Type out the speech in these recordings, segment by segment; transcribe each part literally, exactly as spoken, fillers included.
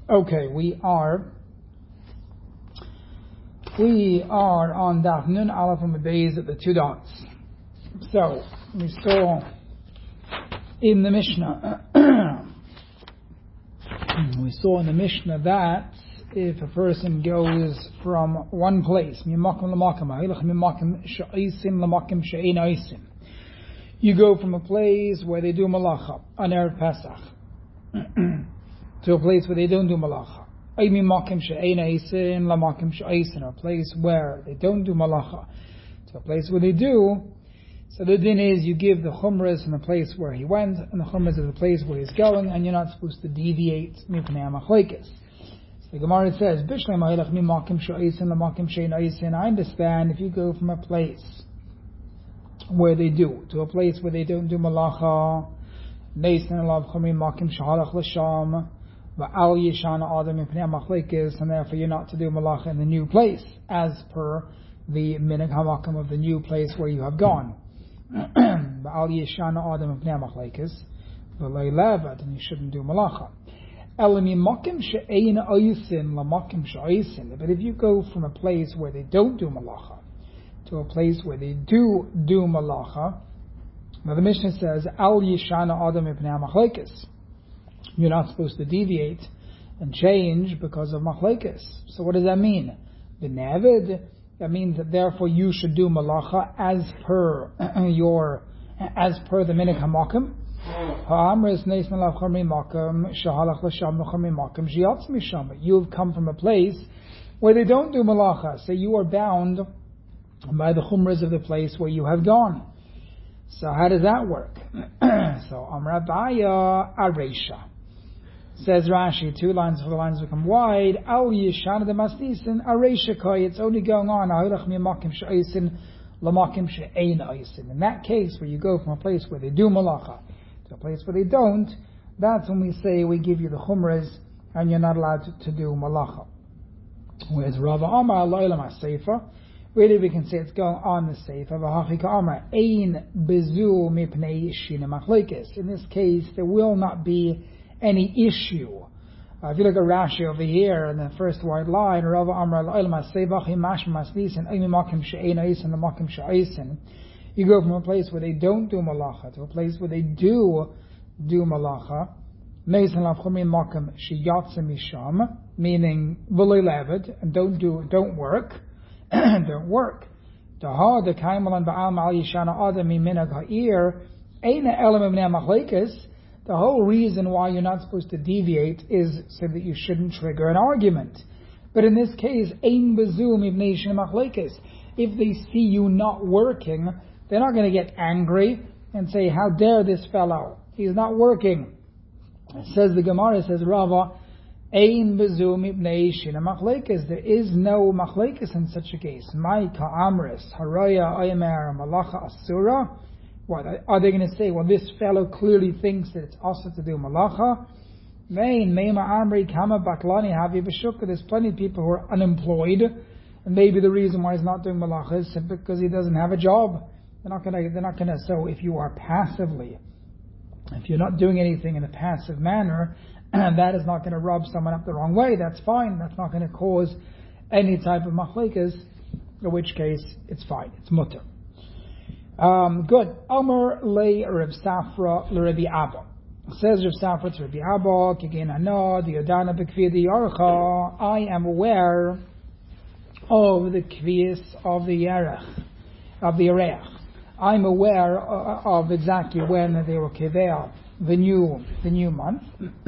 Okay, we are we are on Daf Nun Aleph and Beis at the two dots. So we saw in the Mishnah we saw in the Mishnah that if a person goes from one place, you go from a place where they do malacha on Erev Pesach to a place where they don't do malacha. Or a place where they don't do malacha to a place where they do. So the din is you give the chumras in the place where he went and the chumras of the place where he's going, and you're not supposed to deviate. So the Gemara says, I understand if you go from a place where they do to a place where they don't do malacha, and therefore you're not to do malacha in the new place, as per the minhag hamakom of the new place where you have gone. And you shouldn't do malacha. But if you go from a place where they don't do malacha to a place where they do do malacha, now the Mishnah says, Al yishana adam mipnei machlekes. You're not supposed to deviate and change because of machlekes. So what does that mean? B'nevid, that means that therefore you should do malacha as per your, as per the minhag hamakom. You've come from a place where they don't do malacha, so you are bound by the chumras of the place where you have gone. So how does that work? So Amar Abaya Aresha. Says Rashi, two lines for the lines become wide. Al Yishana de Masnisin Aresha Koi. It's only going on. In that case, where you go from a place where they do malacha to a place where they don't, that's when we say we give you the chumras and you're not allowed to, to do malacha. Whereas Rava Amar Loilam HaSeifa, really we can say it's going on the Seifa. V'hachika Amar Ein Bezu Mipnei Shina Machlekes. In this case, there will not be any issue. Uh, if you look at Rashi over here in the first white line, Rava Amar Loilam HaSeifa Chimash Masnisin Ein Makim She'ein Eisen L'Makim She'eisen. You go from a place where they don't do malacha to a place where they do do malacha, meaning and don't do don't work, don't work. The whole reason why you're not supposed to deviate is so that you shouldn't trigger an argument. But in this case, if they see you not working, they're not going to get angry and say, how dare this fellow? He's not working. It says the Gemara, says Rava, Ein bezum ibnei shina machlekes. There is no machlekes in such a case. Maika amris haraya aymer malacha asura. What are they going to say? Well, this fellow clearly thinks that it's also to do malacha. Main meima amri kama baklani havi b'shukka. There's plenty of people who are unemployed, and maybe the reason why he's not doing malacha is simply because he doesn't have a job. They're not going to. They're not going to. So if you are passively, if you're not doing anything in a passive manner, that is not going to rub someone up the wrong way. That's fine. That's not going to cause any type of machlekas, in which case it's fine. It's mutter. Um, good. Omer le Rav Safra le Rabbi Abba. Says Rav Safra to Rabbi Abba, Kigin Hana, the Yodana B'Kviyah the Yarcha. I am aware of the kvias of the Yarech, of the Yarech. I'm aware of exactly when they were kiveh, the new the new month.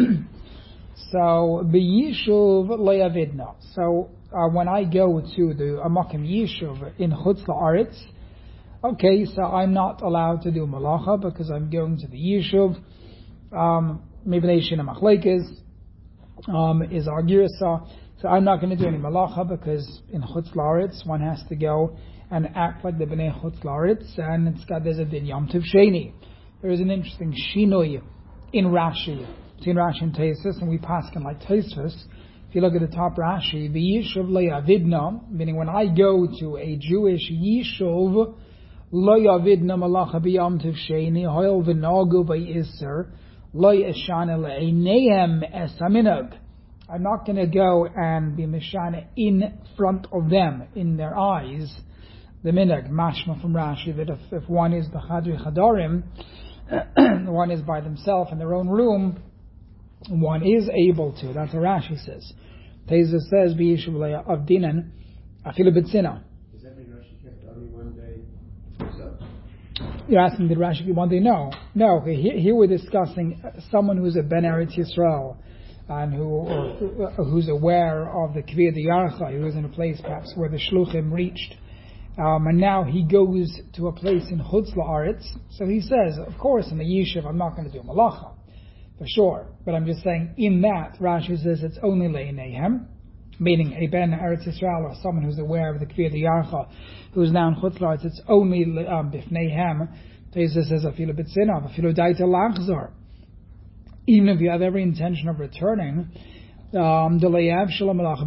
So b'yishuv le'avidna. So uh, when I go to the Amakim Yishuv in Chutz La'aretz, okay, so I'm not allowed to do malacha because I'm going to the Yishuv. Um, Mibnei Shina Machlekes um, is our girsa. So I'm not going to do any malacha because in Chutz La'aretz one has to go and act like the Bnei Chutz La'aretz, and it's got there's a din Yom Tov Sheni. There is an interesting shinoi in Rashi, between Rashi and Tosfos, and we paskin like Tosfos. If you look at the top Rashi, the Yishuv le'avidna, meaning when I go to a Jewish Yishuv, le'avidna malacha b'Yom Tov Sheni, hoil v'nagu b'Yisser, le'eshana le'eineihem es haminag. I'm not going to go and be Mishana in front of them, in their eyes. The minhag, mashma from Rashi, that if, if one is b'chadri chadarim, one is by themselves in their own room, one is able to. That's what Rashi says. Teza says, b'yishuv avdinan, afilu b'tzina. Does that mean Rashi kept only one day himself? You're asking, did Rashi keep one day? No. No, okay, here, here we're discussing someone who's a Ben Eretz Yisrael, and who, or, who's aware of the Kvir Yarcha, who is in a place perhaps where the Shluchim reached. Um, and now he goes to a place in Chutz La'aretz. So he says, of course, in the Yishuv, I'm not going to do Malacha, for sure. But I'm just saying, in that, Rashi says it's only Le'nehem, meaning a Ben Eretz Yisrael, or someone who's aware of the Kvir Yarcha, who's now in Chutz La'aretz, it's only um, Bifneihem. Teza says, Afilu B'tzinav, Afilu Daita Lachzor. Even if you have every intention of returning, Um, you're not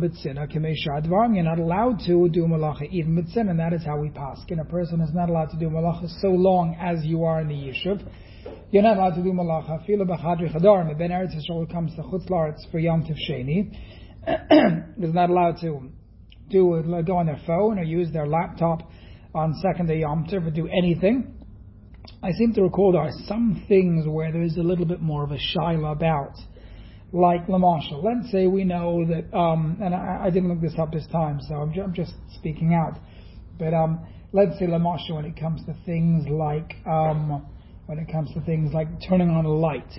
allowed to do malacha even with sin, and that is how we pass. And a person is not allowed to do malacha so long as you are in the yishuv. You're not allowed to do malacha. Fila b'chadri chadarim. A Ben Eretz Yisrael comes to Chutz La'aretz for Yom Tov Sheni is not allowed to do go on their phone or use their laptop on second day Yom Tov or do anything. I seem to recall there are some things where there is a little bit more of a shaila about. Like Lamashal. Let's say we know that, um, and I, I didn't look this up this time, so I'm, ju- I'm just speaking out. But um, let's say Lamashal when it comes to things like um, when it comes to things like turning on a light.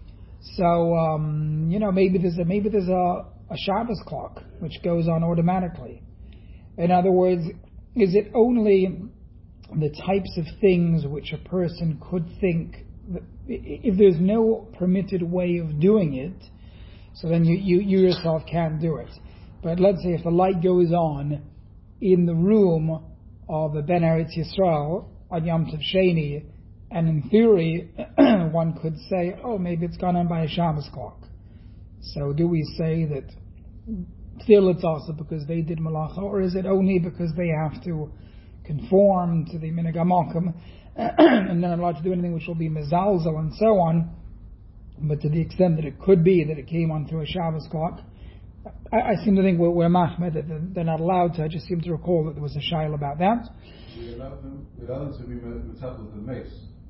So um, you know maybe there's a maybe there's a, a Shabbos clock which goes on automatically. In other words, is it only the types of things which a person could think that if there's no permitted way of doing it? So then you, you, you yourself can't do it. But let's say if the light goes on in the room of the Ben Eretz Yisrael on Yom Tov Sheni, and in theory one could say, oh, maybe it's gone on by a Shabbos clock. So do we say that still it's also because they did malacha, or is it only because they have to conform to the minhag hamakom and they're not allowed to do anything which will be mezalzel and so on? But to the extent that it could be that it came on through a Shabbos clock, I, I seem to think we're, we're machmed that they're not allowed to. I just seem to recall that there was a shail about that. We allow them, we allow them to be metal with the mace.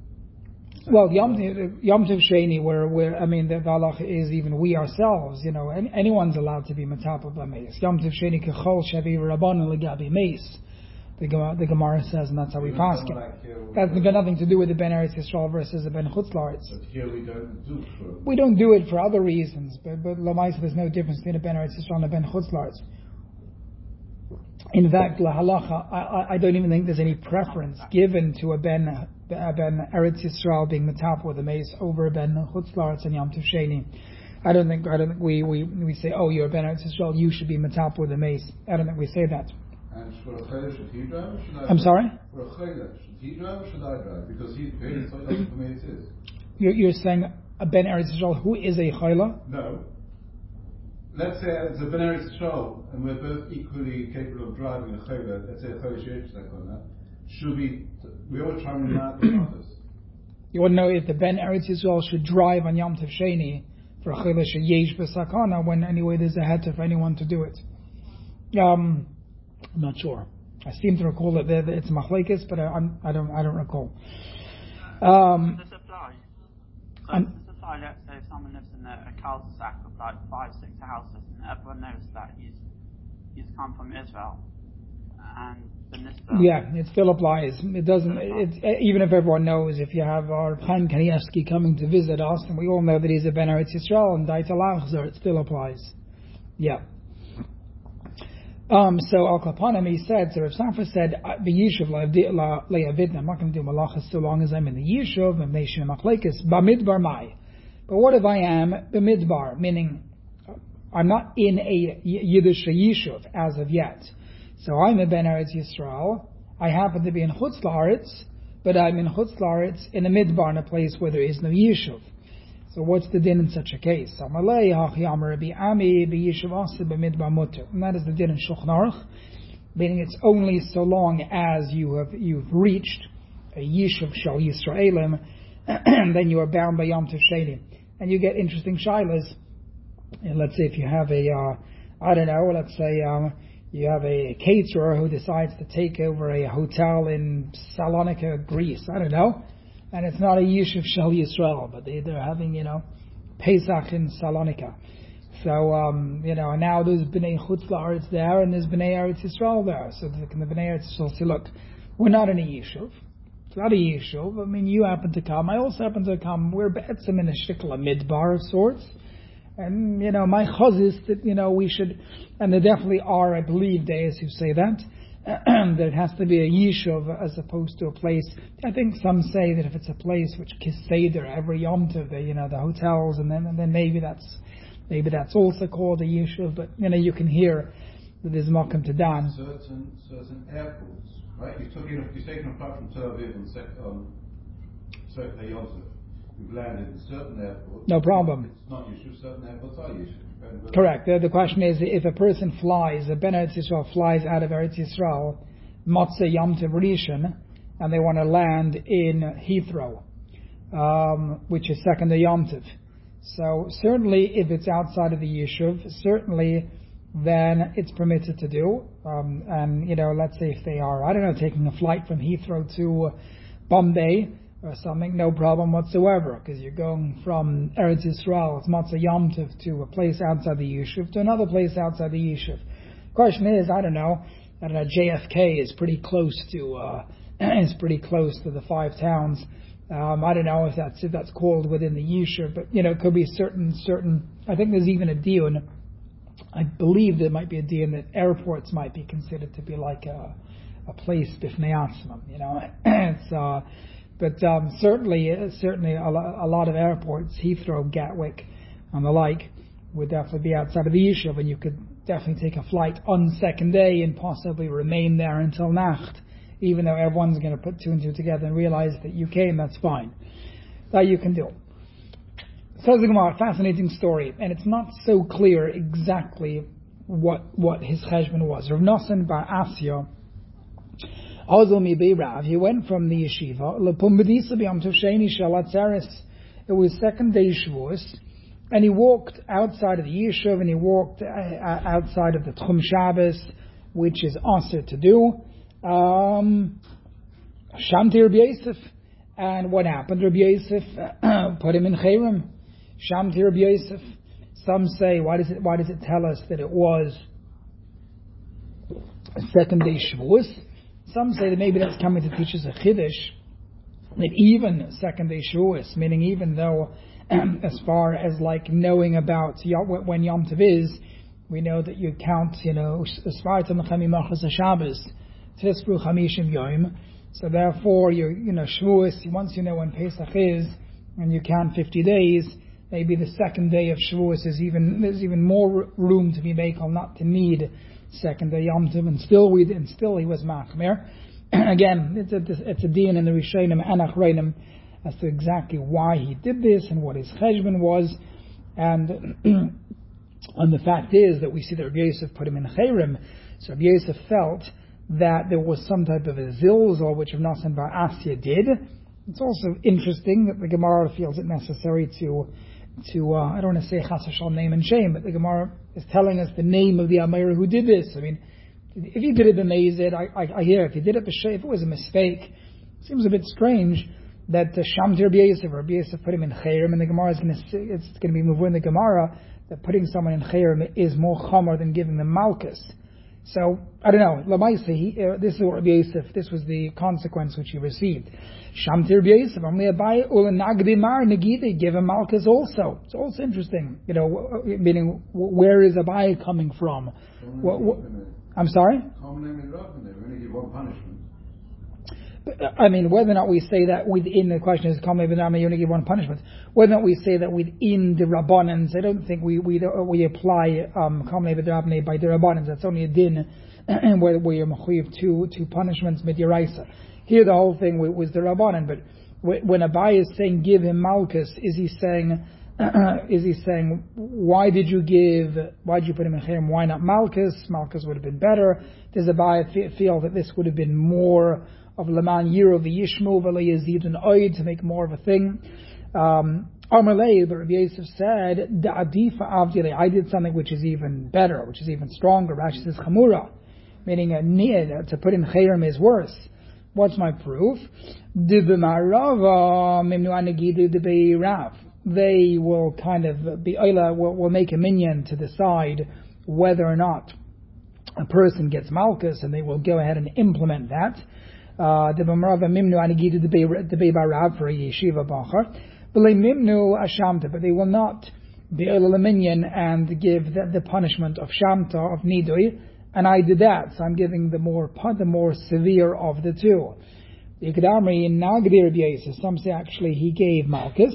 Well, Yom, Yom Tov Sheni, where, where I mean, the halach is even we ourselves, you know, any, anyone's allowed to be metapel by mace. Yom Tov Sheni kechol shavi rabban legabi mace. The Gemara, the Gemara says, and that's how we pass it. Like that's got nothing to do with the Ben Eretz Yisrael versus the Ben Chutz La'aretz. But here we don't do it for... We don't do it for other reasons, but but Lamaisa, there's no difference between a Ben Eretz Yisrael and a Ben Chutz La'aretz. In fact, la halacha, I, I don't even think there's any preference given to a Ben a Ben Eretz Yisrael being metapel with a mace over a Ben Chutz La'aretz and Yom Tov Sheni. I don't think I don't think we, we, we say, oh, you're a Ben Eretz Yisrael, you should be metapel with a mace. I don't think we say that. And for a chayla, should he drive or should I drive? I'm sorry? For a chayla, should he drive or should I drive? Because he very so doesn't for me it is. You're, you're saying a Ben Eretz Yisrael who is a chayla? No. Let's say it's a Ben Eretz Yisrael and we're both equally capable of driving a chayla. Let's say a chayla sheyesh like on that. Should we? We always try and remind the others. You want to know if the Ben Eretz Yisrael should drive on Yom Tov Sheni for a chayla sheyesh b'sakana when anyway there's a heter for anyone to do it. Um. I'm not sure. I seem to recall that it's machlekes, but I, I'm, I don't. I don't recall. Um, Does this apply? So um, does this apply? Let's say if someone lives in a, a cul-de-sac of like five, six houses, and everyone knows that he's he's come from Israel, and the Nisbah. Yeah, it still applies. It doesn't. It, even if everyone knows, if you have our Chaim Kanievsky coming to visit us, and we all know that he's a Ben Eretz Yisrael and Daita Lachzor, it still applies. Yeah. Um, so Al Kapanim, he said, so Rav Safra said, "B'yishuv le'avidna." I'm not going to do malachas so long as I'm in the yishuv and nation machlekes b'midbar mai. But what if I am b'midbar, meaning I'm not in a Yiddish yishuv as of yet? So I'm a Ben Eretz Yisrael. I happen to be in Chutz La'aretz, but I'm in Chutz La'aretz in a midbar, in a place where there is no yishuv. So what's the din in such a case? And that is the din in Shulchan Aruch, meaning it's only so long as you have you've reached a yishuv shal Yisraelim, then you are bound by Yom Tov Sheni. And you get interesting shilas. And let's say if you have a, uh, I don't know, let's say um, you have a caterer who decides to take over a hotel in Salonika, Greece, I don't know, and it's not a Yishuv Shel Yisrael, but they, they're having, you know, Pesach in Salonika. So, um, you know, and now there's B'nai Chutz La'aretz there, and there's B'nai Eretz Yisrael there. So the, the B'nai Eretz Yisrael say, look, we're not in a Yishuv. It's not a Yishuv. I mean, you happen to come. I also happen to come. We're be'etzim in a shikla midbar of sorts. And, you know, my chaz is that, you know, we should, and there definitely are, I believe, days who say that, that it has to be a Yishuv as opposed to a place. I think some say that if it's a place which kiseder every Yom Tov, the, you know, the hotels, and then, and then maybe that's, maybe that's also called a Yishuv, but, you know, you can hear that there's Malcolm to Dan. Certain, certain airports, right? You're taking, you're taking a flight from Tel Aviv on sec- um, certain Yom Tov. You've landed in certain airports. No problem. It's not Yishuv, certain airports are Yishuv. Correct. The, the question is, if a person flies, a Ben Eretz Yisrael flies out of Eretz Yisrael, Motzei Yom Tov Rishon, and they want to land in Heathrow, um, which is second to Yom Tov. So certainly, if it's outside of the Yishuv, certainly then it's permitted to do. Um, and, you know, let's say if they are, I don't know, taking a flight from Heathrow to Bombay or something, no problem whatsoever, because you're going from Eretz Yisrael, it's Matzah Yom Tov, to a place outside the Yishuv, to another place outside the Yishuv. Question is, I don't know, I don't know, J F K is pretty close to, uh, is pretty close to the five towns. Um, I don't know if that's, if that's called within the Yishuv, but, you know, it could be certain, certain, I think there's even a diyun, I believe there might be a diyun that airports might be considered to be like a, a place b'fnei atzmam, you know, it's, uh, But um, certainly, uh, certainly a, lo- a lot of airports, Heathrow, Gatwick, and the like, would definitely be outside of the Yishuv, and you could definitely take a flight on second day and possibly remain there until Nacht, even though everyone's going to put two and two together and realize that you came. That's fine. That you can do. Says the Gemara, fascinating story, and it's not so clear exactly what what his cheshbon was. Rav Nosson bar Asya. He went from the yeshiva. It was second day Shavuos, and he walked outside of the yeshiva, and he walked uh, outside of the Tchum Shabbos, which is also to do. Um, Shamti Rabbi Yosef, and what happened? Rabbi Yosef put him in Chayrim. Shamti Rabbi Yosef. Some say, why does it? Why does it tell us that it was second day Shavuos? Some say that maybe that's coming to teach us a chiddush, that even second day Shavuos, meaning even though, um, as far as like knowing about when Yom Tov is, we know that you count, you know, Shabbos, Tisru Chamishim Yom. So therefore, you you know Shavuos. Once you know when Pesach is, and you count fifty days, maybe the second day of Shavuos is even there's even more room to be makel, not to need second day Yom Tov, and still we and still he was machmer. Again, it's a it's a din in the Rishonim and Achronim as to exactly why he did this and what his cheshbon was, and and the fact is that we see that Rabbi Yosef put him in Chayrim, so Rabbi Yosef felt that there was some type of a zilzal which Rav Nosson bar Asya did. It's also interesting that the Gemara feels it necessary to to uh, I don't want to say chas v'shalom name and shame, but the Gemara is telling us the name of the Amir who did this. I mean, if he did it b'meizid, I, I, I hear. If he did it b'shay, if it was a mistake, it seems a bit strange that uh, Shamti Rabbi Yosef, Rabbi Yosef put him in Chayrim, and the Gemara is going to say, it's going to be moved in the Gemara that putting someone in Chayrim is more chomer than giving them malchus. So, I don't know, Lamaisi, uh, this is what Rabbi Yosef, this was the consequence which he received. Shamti Rabbi Yosef, only Abai, Ulanagdi Mar, Nagide, give him Malchus also. It's also interesting, you know, meaning, where is Abai coming from? What, what, I'm sorry? I mean, whether or not we say that within, the question is, Kama B'nami, you only give one punishment. Whether or not we say that within the Rabbanans, I don't think we we we apply um, Kama B'nami by the Rabbanans. That's only a din, where we are mechuyev two two punishments midiraisa. Here, the whole thing was the Rabbanan. But when Abai is saying give him Malchus, is he saying is he saying why did you give? Why did you put him in Chayrim? Why not Malchus? Malchus would have been better. Does Abai feel that this would have been more of Laman Yiro v'Yishmu v'Lo Yazid and Oid to make more of a thing? Um, Amalei, but Rabbi Yosef said, Da'adifa avdile, I did something which is even better, which is even stronger. Rashi says chamura, meaning a nid, to put in chayrim is worse. What's my proof? They will kind of be, will, will make a minyan to decide whether or not a person gets malchus, and they will go ahead and implement that. Uh, for a yeshiva bachar. But they will not be oila minyan and give the, the punishment of shamta, of nidui, and I did that, so I'm giving the more the more severe of the two. Some say actually he gave malchus.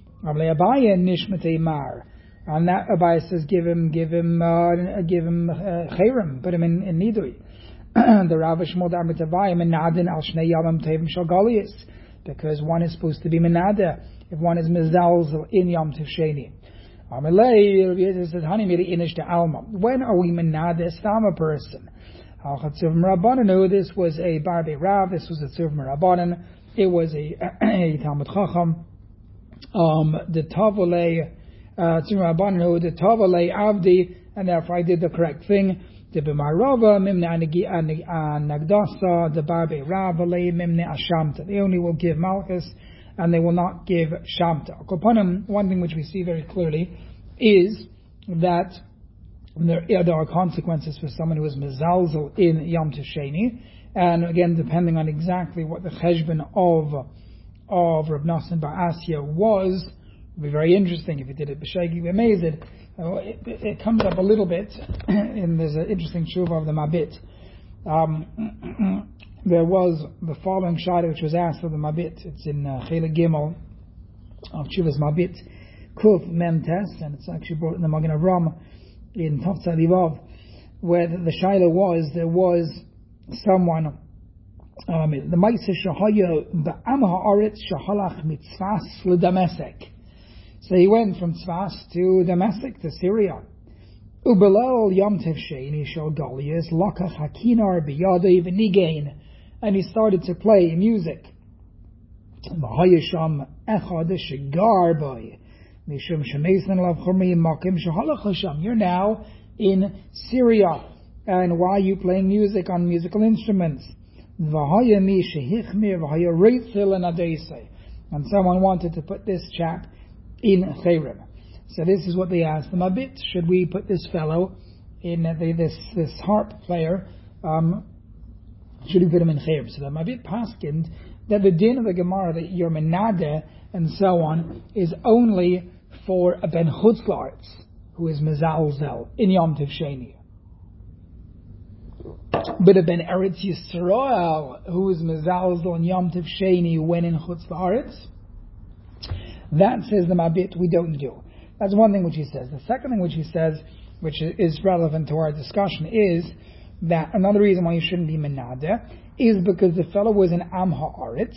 And that Abaye says give him give him uh, give him chayrim, put him in, in nidui. The Rav Shmuel Darmitavayim menadin al shnei yamim tevim shal galiyus, because one is supposed to be menada if one is mezalzel in Yom Tov Sheni. Amalei says hani miri inish to alma. When are we menada stam a person? Al-Chatzuvim Rabbanan. This was a Barbe Rav. This was a Tzuvim Rabbanan. It was a, a Talmud Chacham. Um, the Tavalei Tzuvim Rabbanan. The Tavalei Avdi, and therefore I did the correct thing. The B'marava Mimne Anagdasa. The Barbe Rav Mimne Ashamta. They only will give Malchus, and they will not give Shamta. One thing which we see very clearly is that there, yeah, there are consequences for someone who is mezalzel in Yom Tov Sheni, and again, depending on exactly what the cheshbon of of Rav Nosson Bar Asya was, it would be very interesting if he did it b'shegi b'mezid. Uh, it, it comes up a little bit, and there's an interesting tshuva of the Mabit. Um, there was the following shayla which was asked of the Mabit. It's in uh, Chelik Gimel of Tshuvas Mabit, Kuf Mem Tes, and it's actually brought in the Magen Avram in Tov Tzadivav, where the, the shayla was, there was someone, um, the Maisa Shahaya Ba'am Ha'aretz Shahalach Mitzvas L'Damasek. So he went from Tzvas to Damascus, to Syria. Ubelal Yom Tov Sheni Shal Galiyas Lakach Hakinar B'Yadei V'Nigain, and he started to play music. V'Hayasham Echad Shegar Boy. You're now in Syria, and why are you playing music on musical instruments? And someone wanted to put this chap in Chayrim. So this is what they asked them a bit. Should we put this fellow in uh, the, this this harp player? Um, should we put him in Chayrim? So the Mabit paskind that the din of the Gemara, that your menade and so on, is only for a ben chutzlaritz who is mezalzel in Yom Tov Sheni. But a ben Eretz Yisrael who is mezalzel in Yom Tov Sheni when in chutzlaritz, that, says the Mabit, we don't do. That's one thing which he says. The second thing which he says, which is relevant to our discussion, is that another reason why you shouldn't be menade is because the fellow was an Am Ha'aretz.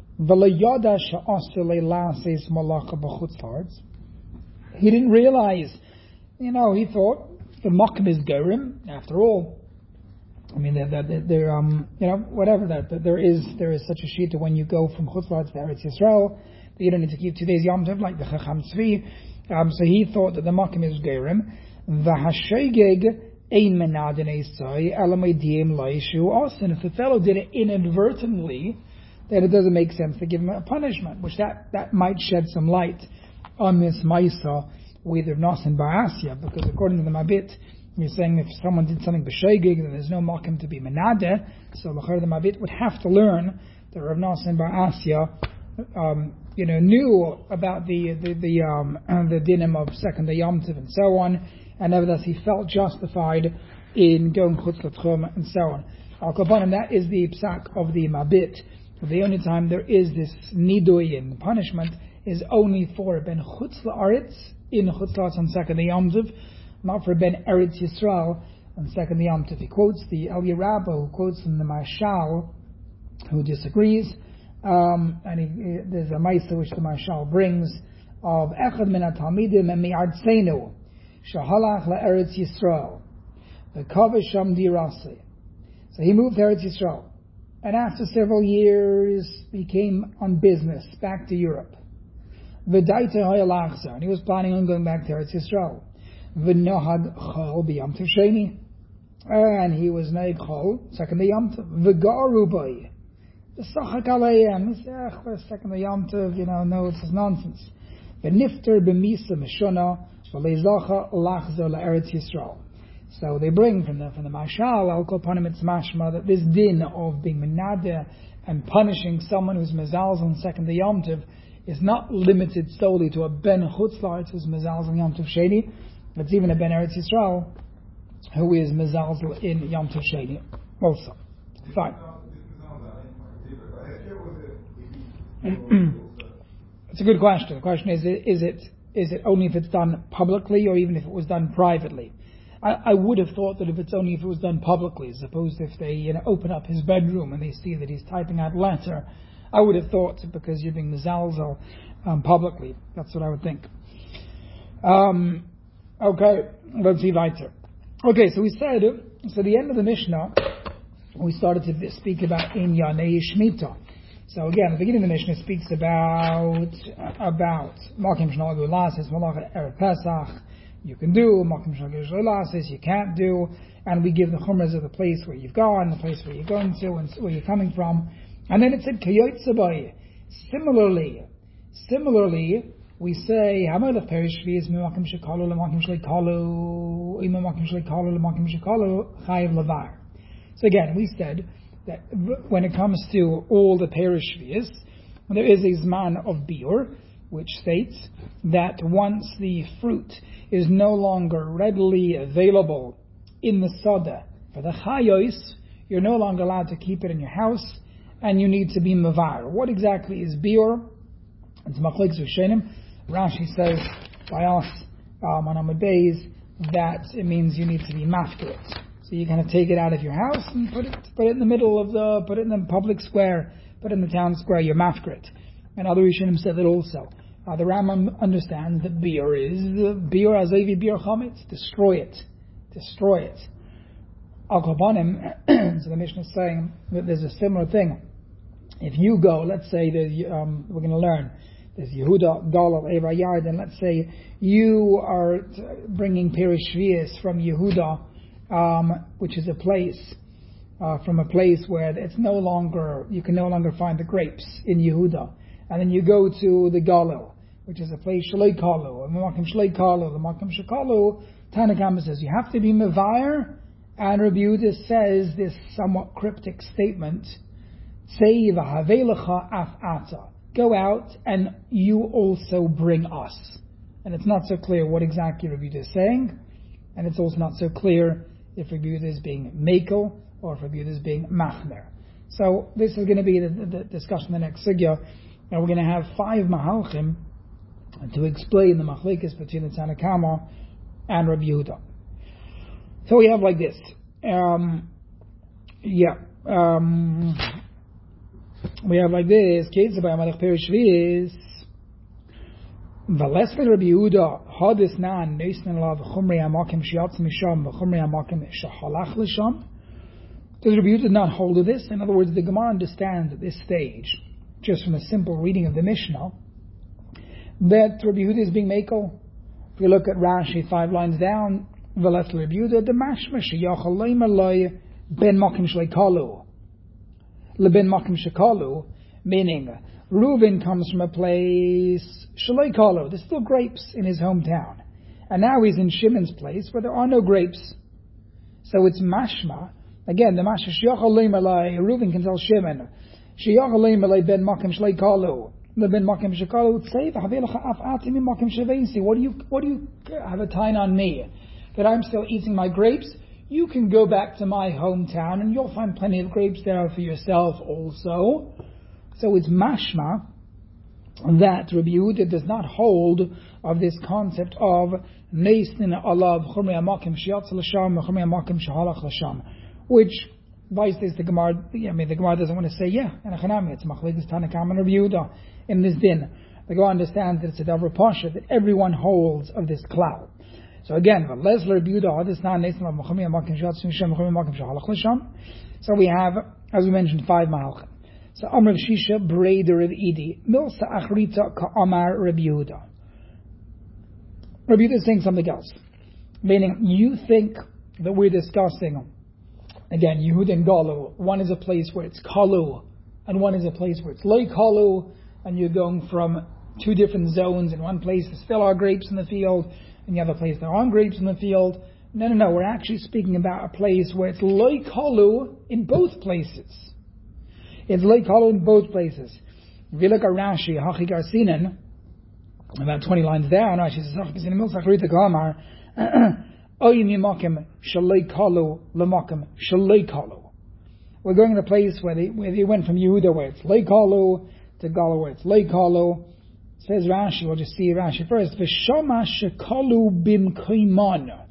He didn't realize, you know, he thought the Makom is Gerim, after all. I mean, they're, they're, they're um, you know, whatever that, that there is, there is such a shita when you go from Chutz La'aretz to Eretz Yisrael, that you don't need to keep two days Yom Tov, like the Chacham Tzvi. Um, so he thought that the Makom is Gerim. V'hashegeg ein menadin eisai alamaydim laishu asin. If the fellow did it inadvertently, then it doesn't make sense to give him a punishment, which that, that might shed some light on this Maisa with Rav Nosson Bar Asya, because according to the Mabit, you're saying if someone did something b'shegeg, then there's no makom to be menade. So the Mabit would have to learn that Rav Nosson Bar Asya, um, you know, knew about the the the, um, the dinim of second day Yom Tov and so on, and nevertheless he felt justified in going chutz l'tchum and so on. Al Kabanim, that is the psak of the Mabit. The only time there is this nidui and punishment is only for ben chutz la'aretz in chutz la'aretz on second day Yom Tov, not for ben Eretz Yisrael on second day Yom Tov. He quotes the Eli Rabba, who quotes from the Marshal, who disagrees, um, and he, he, there's a Maisa which the Marshal brings of Echad min ha-Talmidim and mi'artzenu shahalach la'Eretz Yisrael v'kaveh sham dirase. So he moved to Eretz Yisrael, and after several years became on business back to Europe. V'daita hayalachzer, and he was planning on going back to Eretz Yisrael. V'nohag chol b'yom tov sheni, and he was naig chol, second yom tov. V'garu boy, v'sachak alayim, he said, ach, for a second yom tov, you know, no, it's nonsense. V'nifter b'misa mishona, v'leizacha lachzer la'eretz Yisrael. So they bring from the from the Mashal, Al Kol Panim it's mashma, that this din of being menadeh and punishing someone who's mezalzel on second the Yom Tov is not limited solely to a ben chutz la'aretz who's mezalzel Yom Tov Sheni. It's even a ben Eretz Yisrael who is mezalzel in Yom Tov Sheni also. Fine. It's a good question. The question is: Is it is it only if it's done publicly, or even if it was done privately? I, I would have thought that if it's only if it was done publicly, as opposed to if they you know open up his bedroom and they see that he's typing out letter, I would have thought because you're being mezalzel um, publicly. That's what I would think. Um, okay, let's see weiter. Okay, so we said so the end of the Mishnah, we started to speak about Inyanei Shemitah. So again, the beginning of the Mishnah speaks about about Makim Shnagu Lasis Malach Erev Pesach. You can do Makim Shnagu Lasis. You can't do, and we give the chumras of the place where you've gone, the place where you're going to, and where you're coming from. And then it said Kayot Sabai. Similarly, similarly, we say Hamelach Perish Shviz Makim Shekalu Lemakim Shekalu Imakim Shekalu Lemakim Shekalu Chayiv Lavar. So again, we said that when it comes to all the Perish Shviz, there is a Zman of Biur, which states that once the fruit is no longer readily available in the Soda for the Chayos, you're no longer allowed to keep it in your house, and you need to be Mavar. What exactly is Biur? It's Machlekes Rishonim. Rashi says by us um, on Amud Beis that it means you need to be Mafkarit. So you kind of take it out of your house and put it put it in the middle of the put it in the public square, put it in the town square. You're mafkrit. And other Rishonim said that also. Uh, the Rambam understands that beer is beer azevi beer chametz. Destroy it, destroy it. Al Kobanim. So the Mishnah is saying that there's a similar thing. If you go, let's say that um, we're going to learn. There's Yehuda Galal Eivah Yard, and let's say you are t- bringing Perish Shvius from Yehuda. Um, which is a place, uh, from a place where it's no longer, you can no longer find the grapes in Yehuda. And then you go to the Galil, which is a place, Shalei Kalu, and the Makim Shalei Kalu, the Makim Shekalu, Tanakama says, you have to be Mevayer, and Rabbi Yehuda says this somewhat cryptic statement, Say v'havelecha af ata. Go out, and you also bring us. And it's not so clear what exactly Rabbi Yehuda is saying, and it's also not so clear if Rabbi Yehuda is being Mekel or if Rabbi Yehuda is being Machmer. So this is going to be the, the, the discussion in the next sugya. And we're going to have five Mahalchim to explain the Machlekes between the Tanakama and Rabbi Yehuda. So we have like this. Um, yeah. Um, we have like this. Ketzah by Malach Perish Shvius. V'lesle Rabbi Yehuda hadis nan neisnan lav chumrei hamakim shiatz misham v'chumrei hamakim shahalach l'sham. Does Rabbi Yehuda not hold of this? In other words, the Gemara understands at this stage, just from a simple reading of the Mishnah, that Rabbi Yehuda is being mekel. If you look at Rashi five lines down, v'lesle Rabbi Yehuda the mashma sheyachal leimaloi ben makim shleikalu leben makim shekalu, meaning Reuven comes from a place, Shalei Kalu, there's still grapes in his hometown. And now he's in Shimon's place where there are no grapes. So it's mashma. Again, the mashma, Shiachal Leimalai, Reuven can tell Shimon, Shiachal Leimalai ben Makim Shalei Kalu, the ben Makim Shekalu, say, Makim Shavesi, what do you, what do you have a time on me? That I'm still eating my grapes? You can go back to my hometown and you'll find plenty of grapes there for yourself also. So it's mashma that Rabbi Yehuda does not hold of this concept of neisnin alav chumrei hamakim shiatz l'sham chumrei hamakim shahalach l'sham, which vice is the Gemara. I mean, the Gemara doesn't want to say yeah, and achanami it's machlekes Tanakama and Rabbi Yehuda in this din. The Gemara understands that it's a davar pasha that everyone holds of this cloud. So again, v'lesle Rabbi Yehuda hadis nan neisnin alav chumrei hamakim shiatz l'sham chumrei hamakim shahalach l'sham. So we have, as we mentioned, five mahalchim. So Amr Shisha Breder of Idi. Milsa Achrita Ka Amar Rabbi Yehuda. Rabbi Yehuda is saying something else. Meaning, you think that we're discussing, again, Yehuda and Galu. One is a place where it's Kalu, and one is a place where it's Loi Kalu, and you're going from two different zones. In one place there still are grapes in the field, in the other place there aren't grapes in the field. No, no, no, we're actually speaking about a place where it's Loi Kalu in both places. It's Loi Kalu in both places. If you look at Rashi, Hachi Garsinen, about twenty lines down, Rashi says, Hachi Garsinen Milsa Achrita Ka Amar Oyim Yimakim Shalei Kalu Lamakim Shalei Kalu. We're going to a place where they, where they went from Yehuda where it's Lei Kalu to Galu where it's Lei Kalu. Says Rashi, we'll just see Rashi first. V'shama shekalu bimkaiman.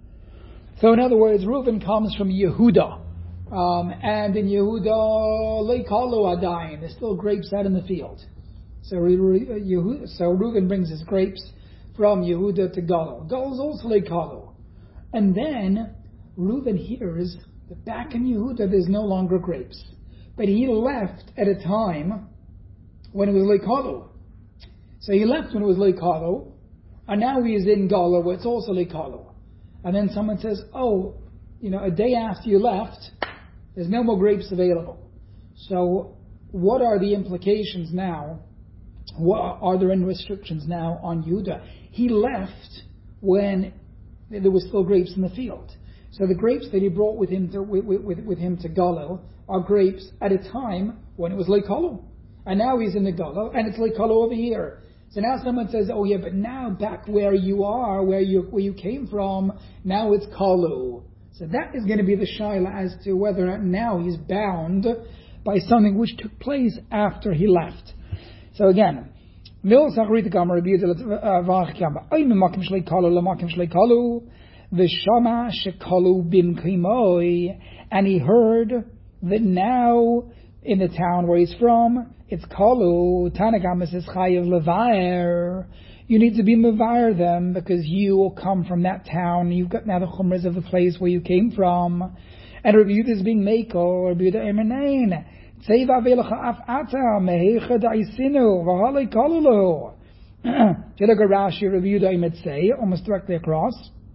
So in other words, Reuven comes from Yehuda. Um, and in Yehuda, Lei Kalu Adayin. There's still grapes out in the field. So, Yehuda, so Reuven brings his grapes from Yehuda to Galu. Galu is also Lei Kalu. And then Reuven hears that back in Yehuda there's no longer grapes. But he left at a time when it was Lei Kalu. So he left when it was Lei Kalu, and now he is in Galu where it's also Lei Kalu. And then someone says, oh, you know, a day after you left, there's no more grapes available. So what are the implications now? What are there any restrictions now on Yehuda? He left when there was still grapes in the field. So the grapes that he brought with him to, with, with, with him to Galu are grapes at a time when it was Lei Kalu. And now he's in the Galu, and it's Lei Kalu over here. So now someone says, oh yeah, but now back where you are, where you where you came from, now it's Kalu. So that is going to be the shaila as to whether or not now he's bound by something which took place after he left. So again, Mil Sachrita Gamar Vach Kamba Oy Makim Shlei Kalu Lamakim Shlei Kalu V'Shama Shekalu Bim Kimoi, and he heard that now in the town where he's from, it's Kalu. Tanagama says Chayav Levair. You need to be Mevair them because you will come from that town. You've got now the chumras of the place where you came from. And Rabbi Yehuda is being Meiko, Rabbi Yehuda Emenain. Tzeva Velecha Af Ata Mehecha Da'isinu V'Halei Kalu. Jedok Rashi Rabbi Yehuda Emet say, almost directly across.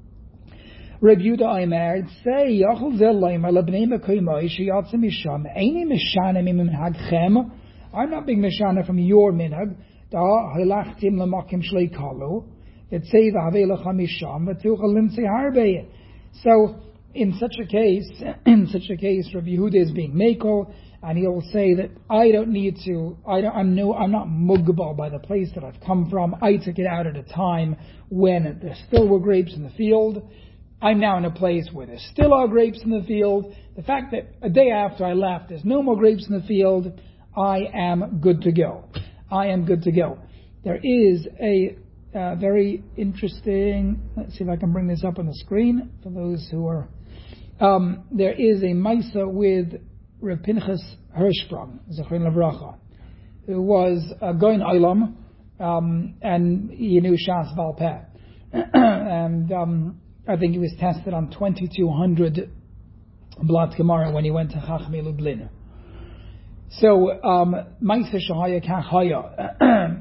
Rabbi Yehuda Emet say, Yachol Zel Leimer Lebnei Mekoimoi Sheyatze Misham Eini Mishane Mimim Hagchem. I'm not being Mishana from your minhag. Da halachtim lamakim shlei kalu. It say the havelecha misham v'tuchal limtzei harbe. So in such a case, in such a case, Rabbi Yehuda is being meko, and he will say that I don't need to. I don't, I'm no. I'm not mugbal by the place that I've come from. I took it out at a time when there still were grapes in the field. I'm now in a place where there still are grapes in the field. The fact that a day after I left, there's no more grapes in the field. I am good to go. I am good to go. There is a uh, very interesting, let's see if I can bring this up on the screen for those who are, um, there is a Maisa with Reb Pinchas Hirschsprung, Zechrin Levracha, who was a Goin Olam, um, and he knew Shas Baal Peh. and um, I think he was tested on twenty-two hundred Blat Gemara when he went to Chachmei Lublin. So, um, Maisa Shahaya Kachaya.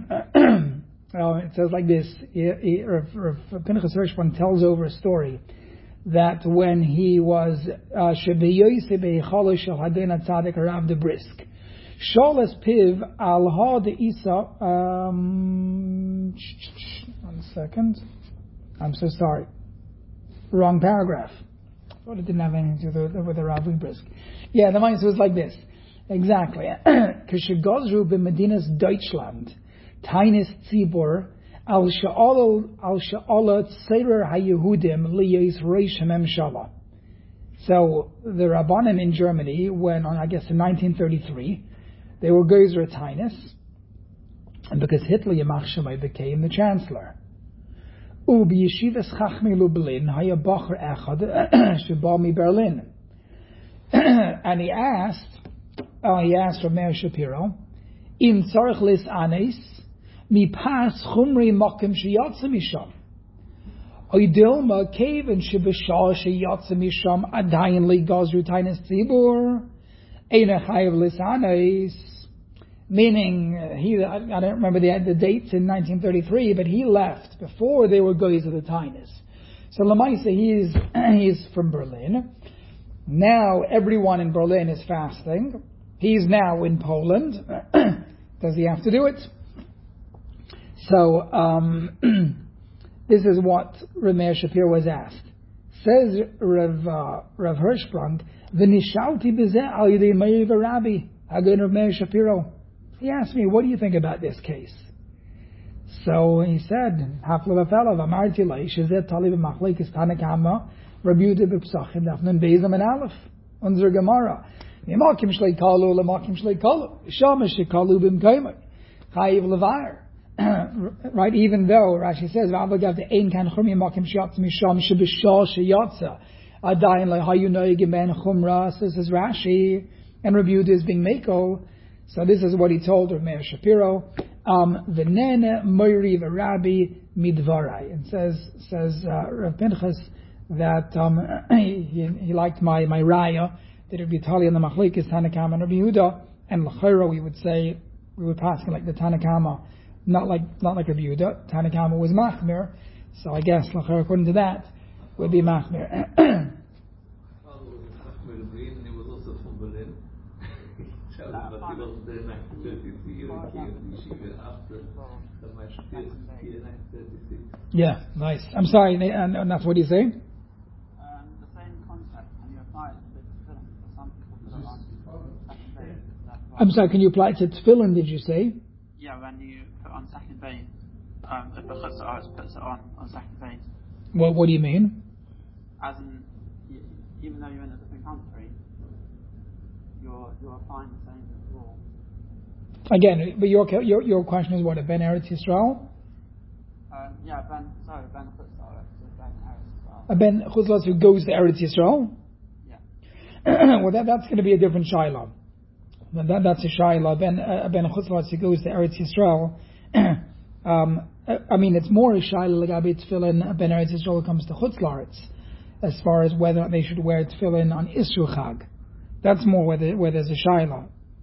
It says like this. Pinchas Hirschsprung tells over a story that when he was Shebeyoyse Beichalo Shel Hadena Tzadik Rav de Brisk, Sholas Piv Al Ha de Isa. Um, one second. I'm so sorry. Wrong paragraph. I thought it didn't have anything to do with the Rav de Brisk. Yeah, the Maisa was like this. Exactly. Kishagozru b'Medinas Deutschland, Tainis Tzibor, al sha'ala al sha'ala tzerer haYehudim liyis reish hamemshala. So the Rabbanim in Germany, when on I guess in nineteen thirty-three, they were Gezer Tainis, and because Hitler Yamach Shemai became the chancellor. Ubi yeshivas Chachmei Lublin hayabacher echad sheba mi Berlin, and he asked. Uh, he asked from Meir Shapiro, "In tzarich lis anes mi pas chumri makim sheyatze misham. Oidilma kaven shebeshah sheyatze misham adayin li gazru tainis tzibur eina chayav lis anes." Meaning, uh, he, I, I don't remember the, the dates in nineteen thirty-three, but he left before they were goys of the Tainus. So Lamaisa, he's, he's from Berlin. Now everyone in Berlin is fasting. He's now in Poland. Does he have to do it? So, um, this is what Rav Meir Shapiro was asked. Says Rav, uh, Rav Hirschsprung, V'nishalti b'zeh al yidei Meir v'Rabbi, Hagen Rav Meir Shapiro. He asked me, what do you think about this case? So he said, Hafla v'fela v'amarti lei, shezeh tali v'machlekes Tanakama, Rabbi Yehuda b'psachim, dafnun beizam and aleph, unser Gemara. Yemakim shlei kalu, lemakim shlei kalu, shamash shekalu b'mkaimai, chayiv levair. Right, even though Rashi says, "V'avagav the ein kan chum yemakim sheyatz misham shebishal sheyatza adayin lehayu noegim ben chumra." This is Rashi, and Rabbi Yehuda is being meko. So this is what he told Rav Meir Shapiro. V'nene moiri v'Rabbi midvarai, and says says uh, Rav Pinchas that um, he, he liked my my raya that it would be Tali and the Machlekes Tanakama and Rabbi Yehuda, and l'chayra we would say we would pass like the Tanakama. Not like not like Rabbi Yehuda. Tanakama was machmir, so I guess according to that would be machmir. He was also from Berlin. He was there in nineteen thirty-three after the Mashpir in nineteen thirty-six. Yeah, nice. I'm sorry, and, and that's what you say? Um, the same concept, and you apply it to the film. Some people put it on second base. I'm sorry, can you apply it to tefillin, did you say? Yeah, when you put on second base, um, if the chutzah puts it on on second base. Well, what do you mean? As in, y- even though you're in a different country, you're you're applying the same rule. Again, but your your your question is what, a Ben Eretz Yisrael? Um, yeah, Ben. Sorry, Ben chutzah. Ben Eretz A Ben Chutzlas who goes to Eretz Yisrael? Yeah. Well, that that's going to be a different shayla. That, that's a shayla. Ben uh, Ben Chutzlas who goes to Eretz Yisrael. um, I mean, it's more a shayla legabi tefillin Ben Eretz Yisrael comes to Chutzlaretz, as far as whether they should wear tefillin on Isru Chag. That's more where, the, where there's a shayla.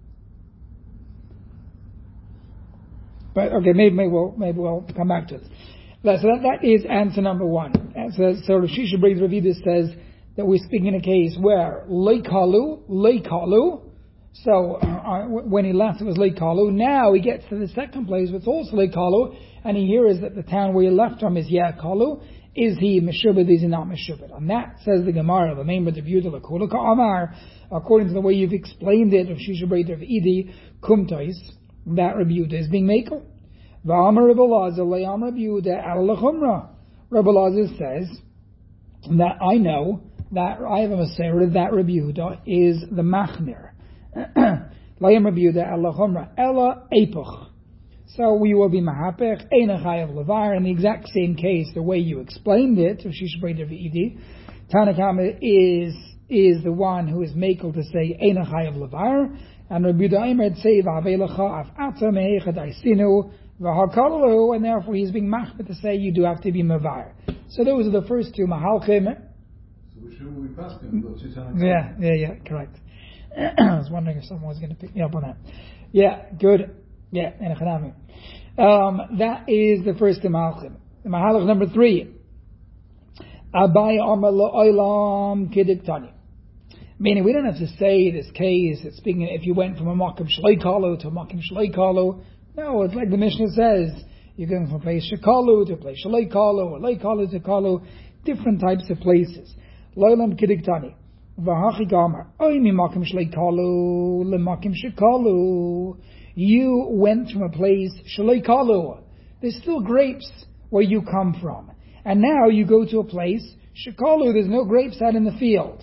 But okay, maybe, maybe we'll maybe we'll come back to it. So that, that is answer number one. So, so Rav Shisha Briggs Ravidus says that we're speaking in a case where leikalu, leikalu. So uh, when he left, it was leikalu. Now he gets to the second place, it's also leikalu, and he hears that the town where he left from is yakalu. Is he meshubed? Is he not meshubed? And that says the Gemara, the name of the beautiful kulaka amar, according to the way you've explained it of Shisha Briggs of Idi kumtais, that Rabbi Yehuda is being makel. V'amar Rabbi Elazar le'am Rabbi Yehuda al lechumra. Rabbi Elazar says that I know that I have a Maseret that Rabbi Yehuda is the machmir. Le'am Rabbi Yehuda al lechumra ela epoch. So we will be mahapech eina chayav levar in the exact same case the way you explained it of Shisha Briggs of Idi. Tanakama is is the one who is makel to say eina chayav levar. And Rabbi Yehuda would say, "V'avelecha af ata mehechad aisinu v'hakalu," and therefore he's being machmir to say you do have to be mavar. So those are the first two mahalchim. So we should we passed him, got two times. Yeah, yeah, yeah, correct. I was wondering if someone was going to pick me up on that. Yeah, good. Yeah, and um, that is the first two mahalchim. The mahalch number three. Abai amar la'olam kediktani. Meaning, we don't have to say this case. It's speaking if you went from a makim shleikalu to a makim shleikalu. No, it's like the Mishnah says. You're going from a place shekalu to a place shleikalu, or leikalu to kalu. Different types of places. Loilam kidiktani. V'hachi gamar. Oimi makim shleikalu lemakim shekalu. You went from a place shleikalu. There's still grapes where you come from. And now you go to a place shekalu. There's no grapes out in the field.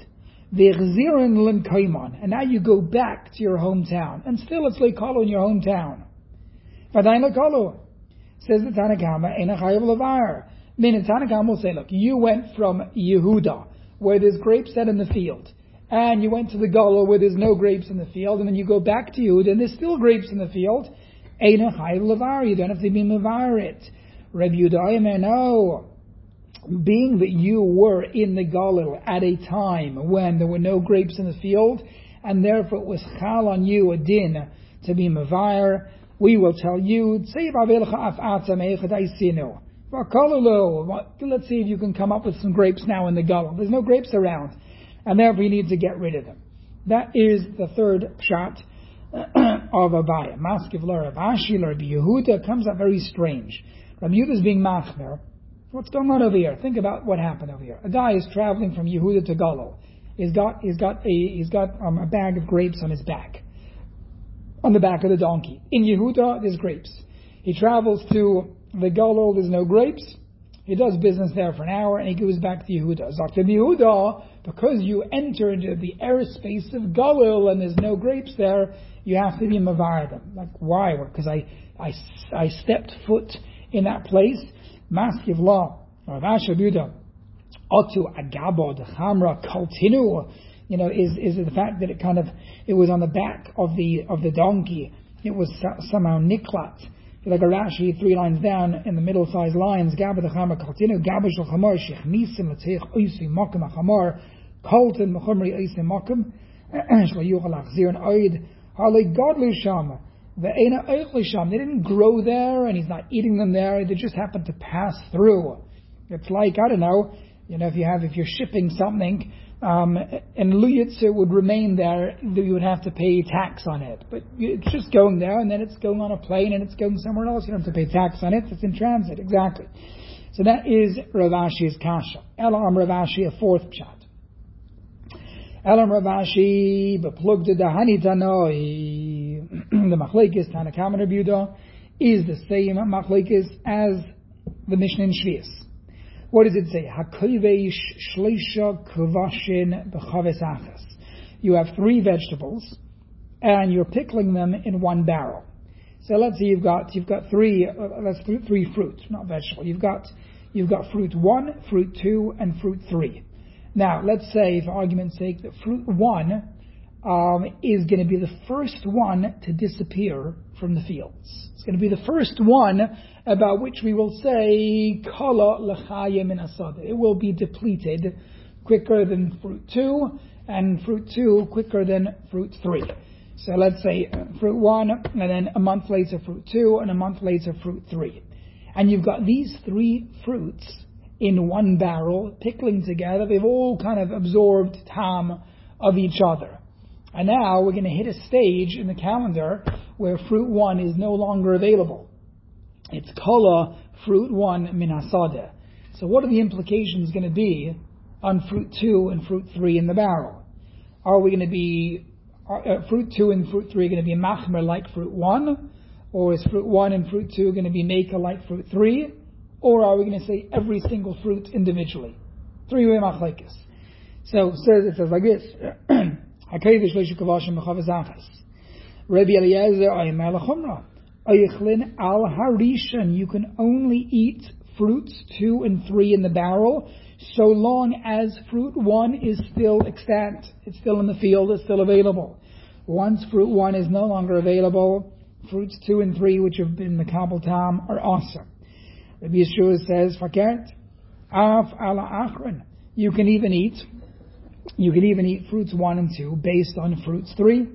And now you go back to your hometown, and still it's leikalu in your hometown. V'adayin leikalu, says the Tanakama, eina chayav levar. Meaning Tanakama will say, look, you went from Yehuda, where there's grapes out in the field, and you went to the Gala where there's no grapes in the field, and then you go back to Yehuda, and there's still grapes in the field. Eina chayav levar, you don't have to be mevar it. Rabbi Yehuda, no. Being that you were in the Galil at a time when there were no grapes in the field, and therefore it was chal on you a din to be Mavir, we will tell you, let's see if you can come up with some grapes now in the Galil. There's no grapes around, and therefore you need to get rid of them. That is the third pshat of Abaya. Maskiv Rav Ashi, Rabbi Yehuda comes up very strange. Rabbi Yehuda is being machmer. What's going on over here? Think about what happened over here. A guy is traveling from Yehuda to Galil. He's got he's got a he's got um, a bag of grapes on his back, on the back of the donkey. In Yehuda, there's grapes. He travels to the Galil. There's no grapes. He does business there for an hour, and he goes back to Yehuda. Zakta Yehuda, because you entered the airspace of Galil and there's no grapes there, you have to be mavar them. Like, why? Because I, I, I stepped foot in that place. Maskiv law, Rav Ashi Yehuda, Otu agabod chamra kaltinu. You know, is is the fact that it kind of it was on the back of the of the donkey. It was somehow niklat. Like a Rashi, three lines down in the middle-sized lines, Gabba the Chamar Kaltinu, Gabba shel Chamar, Shech Nisim, Latech, Oisi, Mokum, Achamar, Kaltin, Mechumri, Oisi, Mokum, Shla Yuchal, Achzir, and Oid, Harle Godlu Sham, the Eina Eichli Sham. They didn't grow there, and he's not eating them there, they just happened to pass through. It's like, I don't know, you know, if you have, if you're shipping something, Um, and Luyitzer would remain there, you would have to pay tax on it. But it's just going there, and then it's going on a plane, and it's going somewhere else. You don't have to pay tax on it. It's in transit, exactly. So that is Rav Ashi's kasha. Elam Rav Ashi, a fourth pshat. Elam Rav Ashi, beplugde dahani tanoi. The machlekes Tanakam Rabbi Yehuda is the same machlekes as the Mishnah in Shvius. What does it say? Hakovesh shleisha kavashin b'chaves achas. You have three vegetables, and you're pickling them in one barrel. So let's say you've got you've got three uh, that's three fruits, not vegetable. You've got you've got fruit one, fruit two, and fruit three. Now let's say, for argument's sake, that fruit one um, is going to be the first one to disappear from the fields. It's going to be the first one about which we will say, Kala l'chaya min asada. It will be depleted quicker than fruit two, and fruit two quicker than fruit three. So let's say uh, fruit one, and then a month later fruit two, and a month later fruit three. And you've got these three fruits in one barrel, pickling together. They've all kind of absorbed tam of each other. And now we're going to hit a stage in the calendar where fruit one is no longer available. It's kala fruit one min hasadeh. So what are the implications going to be on fruit two and fruit three in the barrel? Are we going to be, are, uh, fruit two and fruit three going to be machmer like fruit one? Or is fruit one and fruit two going to be maker like fruit three? Or are we going to say every single fruit individually? Three-way machlekes. So it says, it says like this. Rabbi Eliezer, Aymer l'chumra. Ayichlin al harishan. You can only eat fruits two and three in the barrel so long as fruit one is still extant. It's still in the field, it's still available. Once fruit one is no longer available, fruits two and three, which have been the kabel tam, are awesome. Rabbi Yeshua says, Fakert, af ala achron. You can even eat, you can even eat fruits one and two based on fruits three.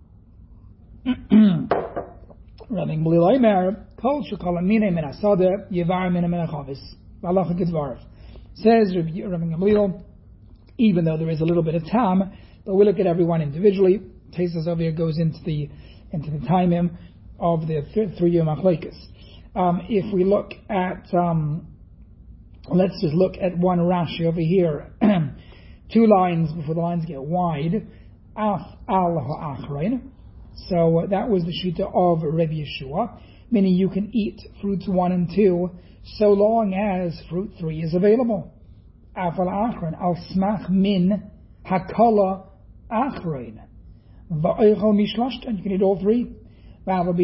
Rabbi Gamliel Omer, Kol shekol amine min hasadeh yevar min hachavis. Halacha kedvarav. Says Rabbi Gamliel, even though there is a little bit of tam, but we look at everyone individually. Tesis over here goes into the into the timing of the three year machlekes. Um, if we look at, um, let's just look at one Rashi over here. Two lines before the lines get wide. Af al ha'achrein. So uh, that was the shita of Rabbi Yeshua, meaning you can eat fruits one and two so long as fruit three is available. Af al achrein al smach min hakala achrein. Va'oichel mishlashtan. You can eat all three. So now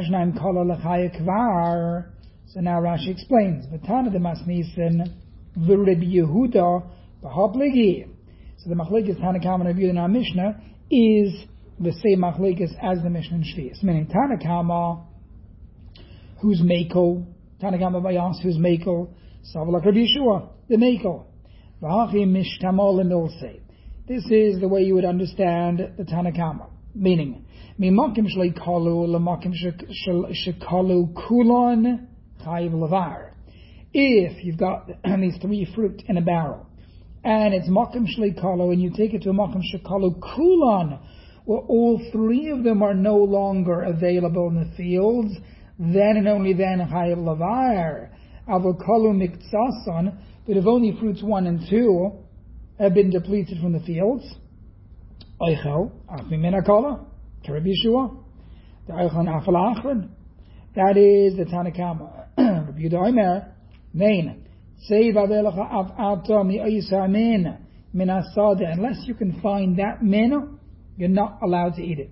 Rashi explains, V'tana de masnisen v'Rebbi Yehuda b'haplegi. So the machlekes Tanakam and Rabbi Yehuda in our Mishnah is the same machlekes as the Mishnah in Shvius. Meaning Tanakama, who's Mekel, Tanakama Bayas, who's Mekel, Savalak Rabbi Yeshua, the Mekel. V'hachi mishtamal emilse. This is the way you would understand the Tanakama. Meaning, mimakim shleikalu lemakim shekalu kulon chayiv levar. If you've got these three fruit in a barrel, and it's makim shleikalu, and you take it to a makim shekalu kulon, where all three of them are no longer available in the fields, then and only then chayiv levar. Avokalu miktsason, but if only fruits one and two have been depleted from the fields, oichel af mimena kala, Rabbi Yeshua, the oichel afal achron. That is the Tanakama. Rabbi Yehuda Omer, main, save avelacha av ato mi oisa min min asada. Unless you can find that min, you're not allowed to eat it.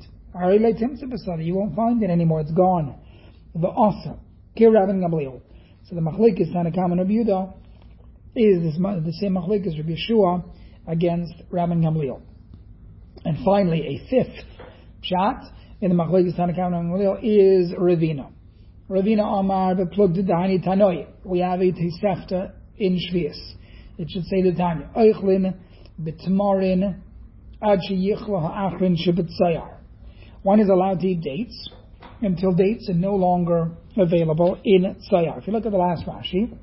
You won't find it anymore. It's gone. The asa kir Rabbi Gamliel. So the machlekes Tanakama and Rabbi Yehuda is this, the same machlekes as Rabbi Yeshua against Rabbi Gamliel. And finally, a fifth pshat in the machlekes Tanakama and Rabbi Gamliel is Ravina. Ravina Amar beplugged Dani Tanoi. We have a Tosefta in Shvius. It should say the Tanya. Oichlin b'tmarin ad sheyichla ha'achrin shebetzayar. One is allowed to eat dates until dates are no longer available in Tzayar. If you look at the last Rashi,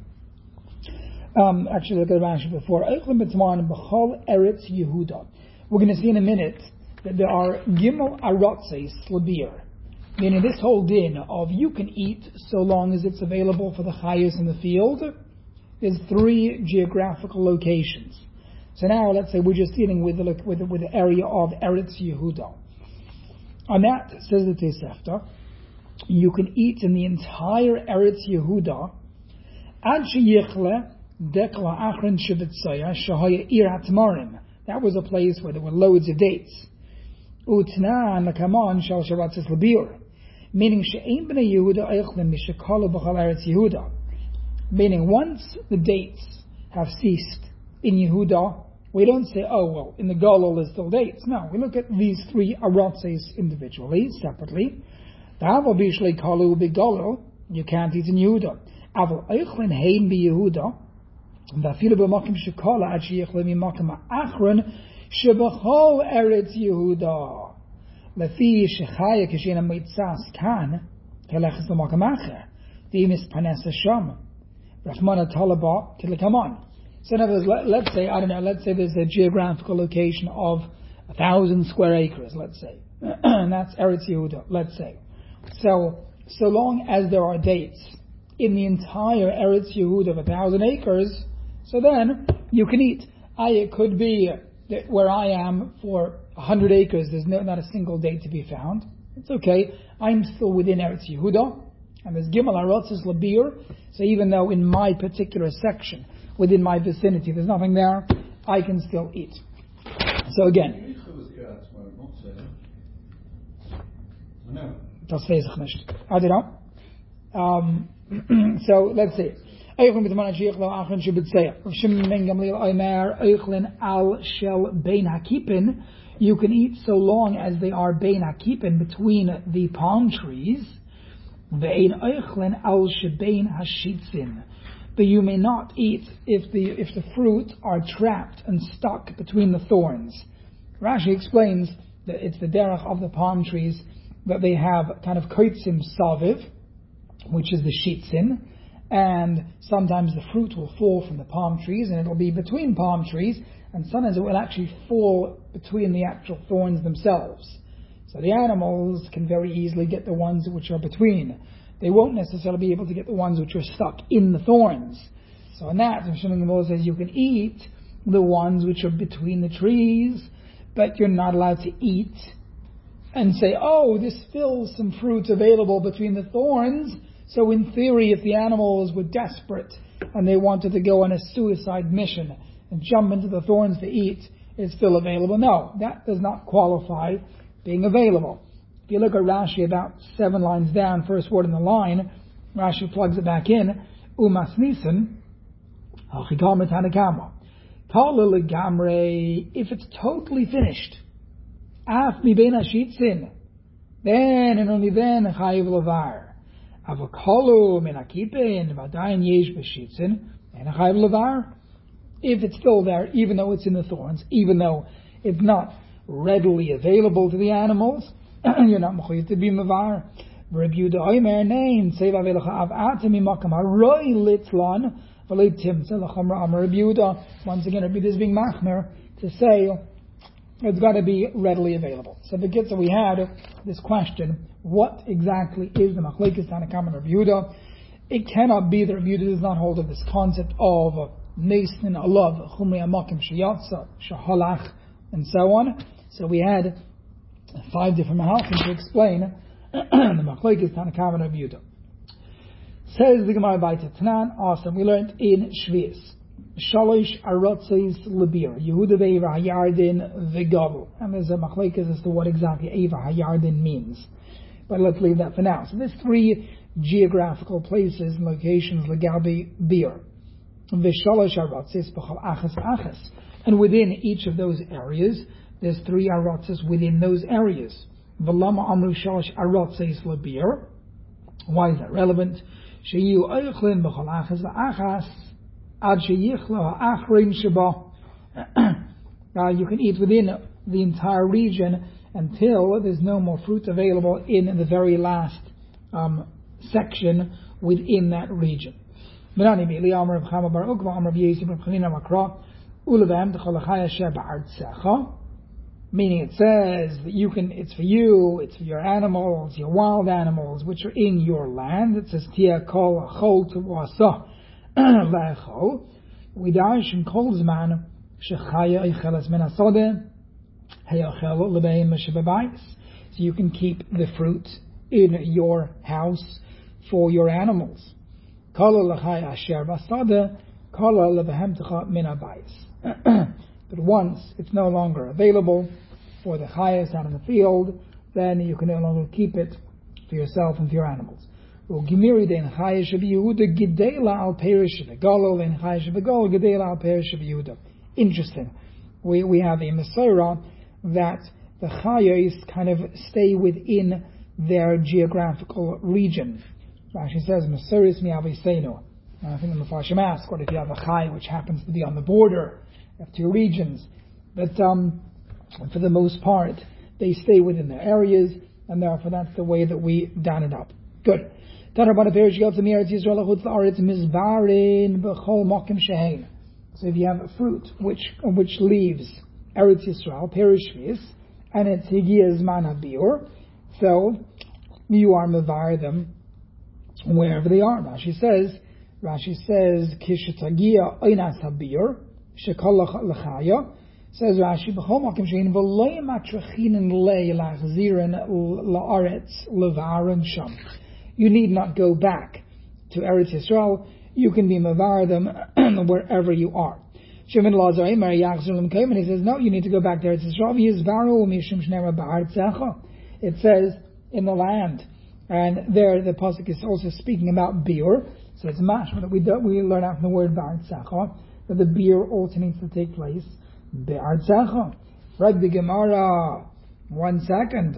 um, actually look at the Rashi before, Oichlin b'tmarin b'chol eretz Yehuda. We're going to see in a minute that there are Gimel Arotzes Labir. Meaning this whole din of you can eat so long as it's available for the chayos in the field is three geographical locations. So now let's say we're just dealing with the, with the, with the area of Eretz Yehuda. On that, says the Tosefta, you can eat in the entire Eretz Yehuda ad sheyichle dekla achron shebetzaya shahaya ir hatmarim. That was a place where there were loads of dates. Utnan lakaman shal sharatzis labir. Meaning, she'ein b'nei Yehuda eichlin mishakalu b'chal eretz Yehuda. Meaning, once the dates have ceased in Yehuda, we don't say, oh, well, in the Galil there's still dates. No, we look at these three arotzes individually, separately. The Aval bishlei kalu b'Galil, you can't eat in Yehuda. Aval eichlin hein b'Yehuda, v'afilu b'makim shekala ad she'eichlin mimakim ha'achron sheb'chal eretz Yehuda. Lefi shechaya kishena mitzas kan kelechas l'makamacher dimis panes hasham rachmana talaba kilikaman. So in other words, let, let's say I don't know. Let's say there's a geographical location of a thousand square acres. Let's say, and that's Eretz Yehuda. Let's say, so so long as there are dates in the entire Eretz Yehuda of a thousand acres, so then you can eat. I it could be that where I am for a hundred acres, there's no, not a single date to be found. It's okay. I'm still within Eretz Yehuda, and there's Gimel Arotzes Labir. So even though in my particular section, within my vicinity, there's nothing there, I can still eat. So again, das weiß ich nicht. I don't know. Um, so let's see. You can eat so long as they are bein hakipin, between the palm trees. But you may not eat if the if the fruit are trapped and stuck between the thorns. Rashi explains that it's the derech of the palm trees that they have kind of koitzim saviv, which is the shitzin. And sometimes the fruit will fall from the palm trees, and it'll be between palm trees, and sometimes it will actually fall between the actual thorns themselves. So the animals can very easily get the ones which are between. They won't necessarily be able to get the ones which are stuck in the thorns. So in that, Rav Shimon Gamliel says you can eat the ones which are between the trees, but you're not allowed to eat and say, oh, this fills some fruit available between the thorns. So in theory, if the animals were desperate and they wanted to go on a suicide mission and jump into the thorns to eat, it's still available. No, that does not qualify being available. If you look at Rashi about seven lines down, first word in the line, Rashi plugs it back in, Umas Nisan, Hachikam Tanakama. Kala legamre, if it's totally finished, Af mi bein hashitzin, then and only then chayiv levar. Avokalo menakipin v'adayin yesh b'shitzin and a chayiv levar. If it's still there, even though it's in the thorns, even though it's not readily available to the animals, you're not mechuyev to be mavar. Rabbi Yehuda Omer nein seva v'lecha av'ata mimakam haroi litzlan v'lei timtze l'chamra amar Rabbi Yehuda. Once again, Rabbi Yehuda is being machmer to say it's got to be readily available. So the Gitza we had this question: what exactly is the machlekes Tanakam and Rabbi Yehuda? It cannot be that Rabbi Yehuda does not hold of this concept of Neisnin Alav, Chumri Amakim Sheyatza, Shahalach, and so on. So we had five different mahalchim to explain the machlekes Tanakam and Rabbi Yehuda. Says the Gemara Baita Tanan, awesome, we learned in Shvius. Shalosh Arotzes Lebir, Yehuda ve'Eva Hayardin V'Gabel. And there's a machlekes as to what exactly Eva Hayardin means. But let's leave that for now. So there's three geographical places and locations legabi bir. V'shalosh Arotzes B'chol Achas Achas. And within each of those areas, there's three Arotzes within those areas. V'lama Amru Shalosh Arotzes Lebir. Why is that relevant? Sheyu Oichlin B'chol Achas V'Achas. Now you can eat within the entire region until there's no more fruit available in the very last um, section within that region. Meaning it says that you can, it's for you, it's for your animals, your wild animals, which are in your land. It says Tia Kol Chol Tawasa. We dash in kol zman shechaya ichelas min hasodeh heyachel lebeim shebebayis. So you can keep the fruit in your house for your animals. Kol lechaya asher basodeh kol lebehem min habayis. But once it's no longer available for the chayas out in the field, then you can no longer keep it for yourself and for your animals. Interesting. We we have a Mesorah that the chayos kind of stay within their geographical region. Rashi says Mesoris mi'aviseinu. I think the Mefarshim ask, what if you have a chay which happens to be on the border of two regions? But um, for the most part, they stay within their areas, and therefore that's the way that we done it up. Good. So if you have a fruit which which leaves Eretz Yisrael, Perishvis, and it's Higiyah Zman HaBiur, so you are mevar them wherever they are. Rashi says, Rashi says, Kishitagia Einas HaBiur, Shekol Lechaya, says Rashi, B'chol Makim Shein, V'loy Matrachinen Le Lachziren La'aretz Levaron Sham. You need not go back to Eretz Yisrael. You can be mavar them wherever you are. Shimon Lazar Eimer Yachzur L'Mkayim, and he says, no, you need to go back to Eretz Yisrael. Yizvaru Mishum Shnei Ba'artzecha. It says in the land, and there the pasuk is also speaking about biur. So it's mashma that we do, we learn out from the word Ba'artzecha that the biur also needs to take place Ba'artzecha. Right, the Gemara. One second.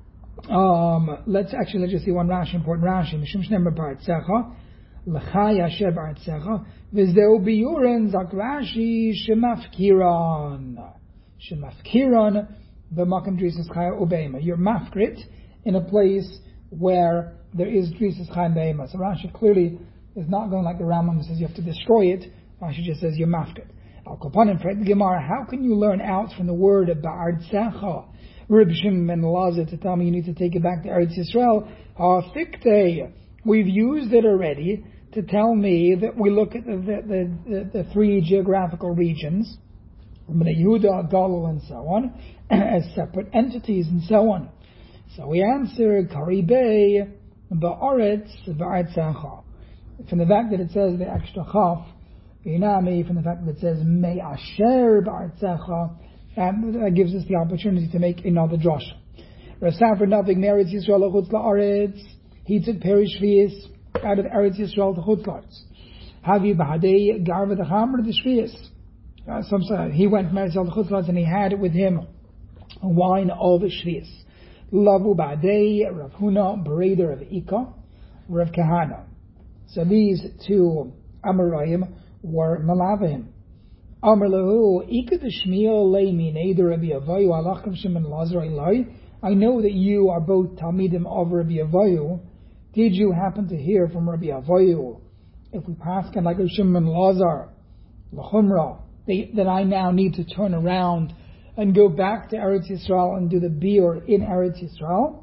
Um, let's actually let's just see one Rashi, important Rashi. Mishum Shnei Ba'artzecha. L'chai asher ba'artzecha v'zeu biyurin zak Rashi shemafkiran shemafkiran b'makam drisas chaya ubeima. You're mafkrit in a place where there is drisas chaya ubeima. So Rashi clearly is not going like the Rambam says you have to destroy it. Rashi just says you're mafkrit. Al Kopanim for the Gemara. How can you learn out from the word ba'artzecha? Reb Shimon ben Lazar to tell me you need to take it back to Eretz Yisrael. Ha'fiktei. We've used it already to tell me that we look at the the, the, the three geographical regions, Bnei Yehuda, Galil, and so on, as separate entities and so on. So we answer Karibei Ba'aretz Ba'artzecha. From the fact that it says the extra chaf, Inami, from the fact that it says Me Asher Ba'artzecha, and that gives us the opportunity to make another drasha. Rasafar Navig Meretz Yisrael Chutz La'aretz. He took Perishvius out of Eretz Yisrael to Chutzlarts. Havi Bahadei Garva the Hammer the Shvius. Some say he went from Eretz Yisrael to Chutzlarts and he had with him a wine of Shvius. Lavu Bahadei Rav Huna Bereder of Ika, Rav Kahana. So these two Amoraim were Malavim. Amar lahu, Ikad Shmiel le minei de Rabbi Avayu alachim Shimon Lazar Eloi. I know that you are both Talmidim of Rabbi Avayu. Did you happen to hear from Rabbi Avayu? If we pass on like Shimon Lazar, l'chumra, then I now need to turn around and go back to Eretz Yisrael and do the biur in Eretz Yisrael.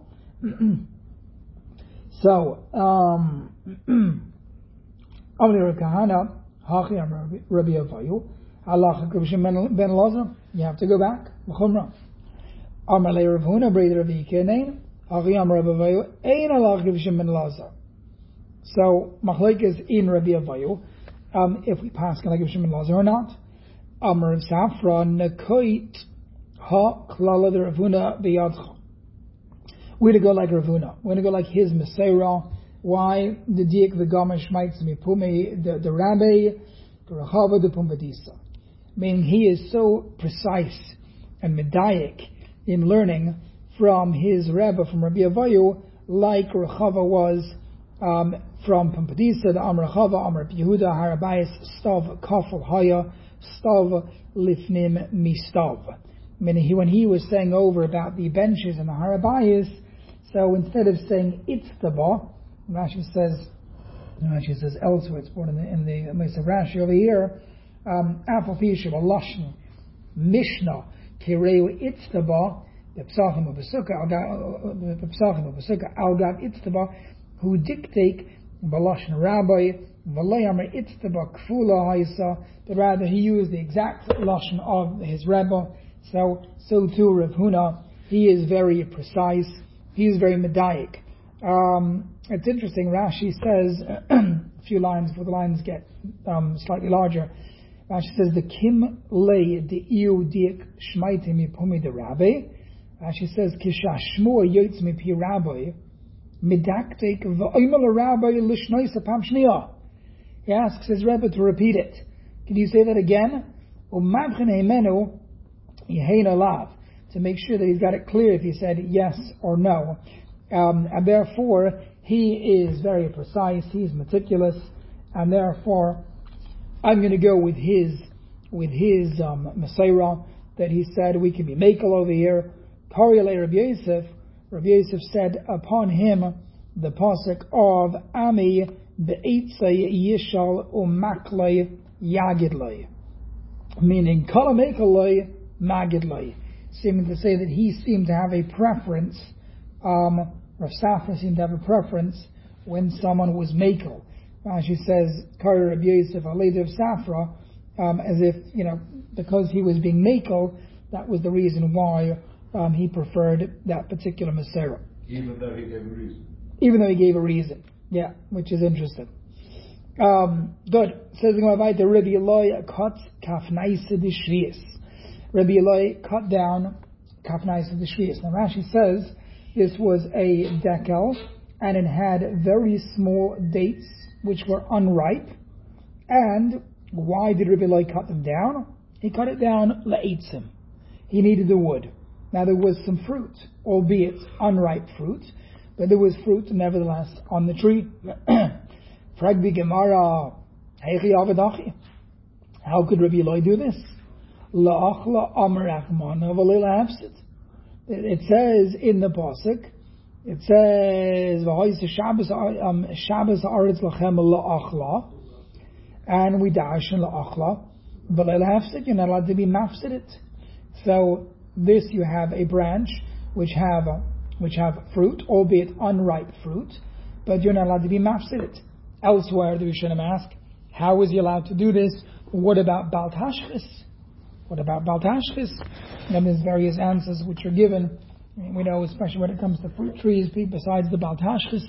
So, um, Amar Kahana, Hachi Amar Rabbi Avayu, Allah Shimon ben Lazar. You have to go back, l'chumra. Amar le Rav Huna, brother of Ikenein, Hachi Amar Rabbi Avayu, Ein Allah Shimon ben Lazar. So, machlekes in Rabbi Avayu, um, if we pass can I give Shimon Lazar or not? Amar of Safra, Nekoit ha klala de Rav Huna biyadcha. We're to go like Rav Huna. We're to go like his Meseira. Why? The Diak the Gamish mites me Pume, the the Rabbi, the Rechava the Pumbedisa. Meaning he is so precise and medayik in learning from his Rebbe, from Rabbi Avayu, like Rechava was um, from Pumbedisa, the Amar Rechava, Amar Yehuda, Harabayis, Stav Kafel Haya, Stav Lifnim Mistav. Meaning he, when he was saying over about the benches and the Harabayis, so instead of saying Itztaba, Rashi says, Rashi says elsewhere, it's born in the, in the Mesa Rashi over here, um, Afafishav, Lashon, Mishnah, Kireu Itztaba, the Psachim of Besukkah, the Psachim of Besukkah, Algav Itztaba, who dictate Balashon Rabbi, Valayamar Itztaba Kfula Haisa, but rather he used the exact Lashon of his Rebbe. So, so too Rav Huna, he is very precise, he is very medayik. Um, it's interesting, Rashi says, a few lines before the lines get um, slightly larger, Rashi says, the Kim Lei de Iu Diak Shmaite Mi Pumi de Rabbi. Rashi says, Kisha Shmua Yotz Mi Pi Rabbi, Midaktek V'oimel Rabbi Lishnoisa Pam Shniya. He asks his Rebbe to repeat it. Can you say that again? Umavchen Heimenu Yehein Alav, to make sure that he's got it clear if he said yes or no. Um, and therefore, he is very precise, he's meticulous, and therefore, I'm going to go with his, with his, um, Meseira, that he said we can be makel over here. Karyale Rabbi Yosef, Rabbi Yosef said upon him, the pasuk of Ami be'etzei yishal umaklei yagidlei, meaning kala mekelei magidlei, seeming to say that he seemed to have a preference, um, Rav Safra seemed to have a preference when someone was makel. Rashi says, Kari Rabbi Yosef Alei of Safra, um, as if, you know, because he was being makel, that was the reason why um, he preferred that particular Meseira. Even though he gave a reason. Even though he gave a reason. Yeah, which is interesting. Um, good. Says the Gemara, Rabbi Eloi cut kafnaisa d'shvius. Rabbi Eloi cut down kafnaisa d'shvius. Now Rashi says this was a dekel, and it had very small dates which were unripe. And why did Rabbi Eloi cut them down? He cut it down le'etzim. He needed the wood. Now there was some fruit, albeit unripe fruit, but there was fruit nevertheless on the tree. Fragbi Gemara, Heichi Avadachi. How could Rabbi Eloi do this? La'achla amar achman v'lei la'hafsid. It says in the pasuk, it says v'hoyse Shabbos um, Shabbos haaretz lachem la'achla, and we darshan la'achla v'lei la'hafsid. You're not allowed to be mafsid it. So this you have a branch which have uh, which have fruit, albeit unripe fruit, but you're not allowed to be mafsid it. Elsewhere, the Rishonim ask, how is he allowed to do this? What about Bal Tashchis? What about Bal Tashchis? And there's various answers which are given. I mean, we know, especially when it comes to fruit trees, besides the Bal Tashchis,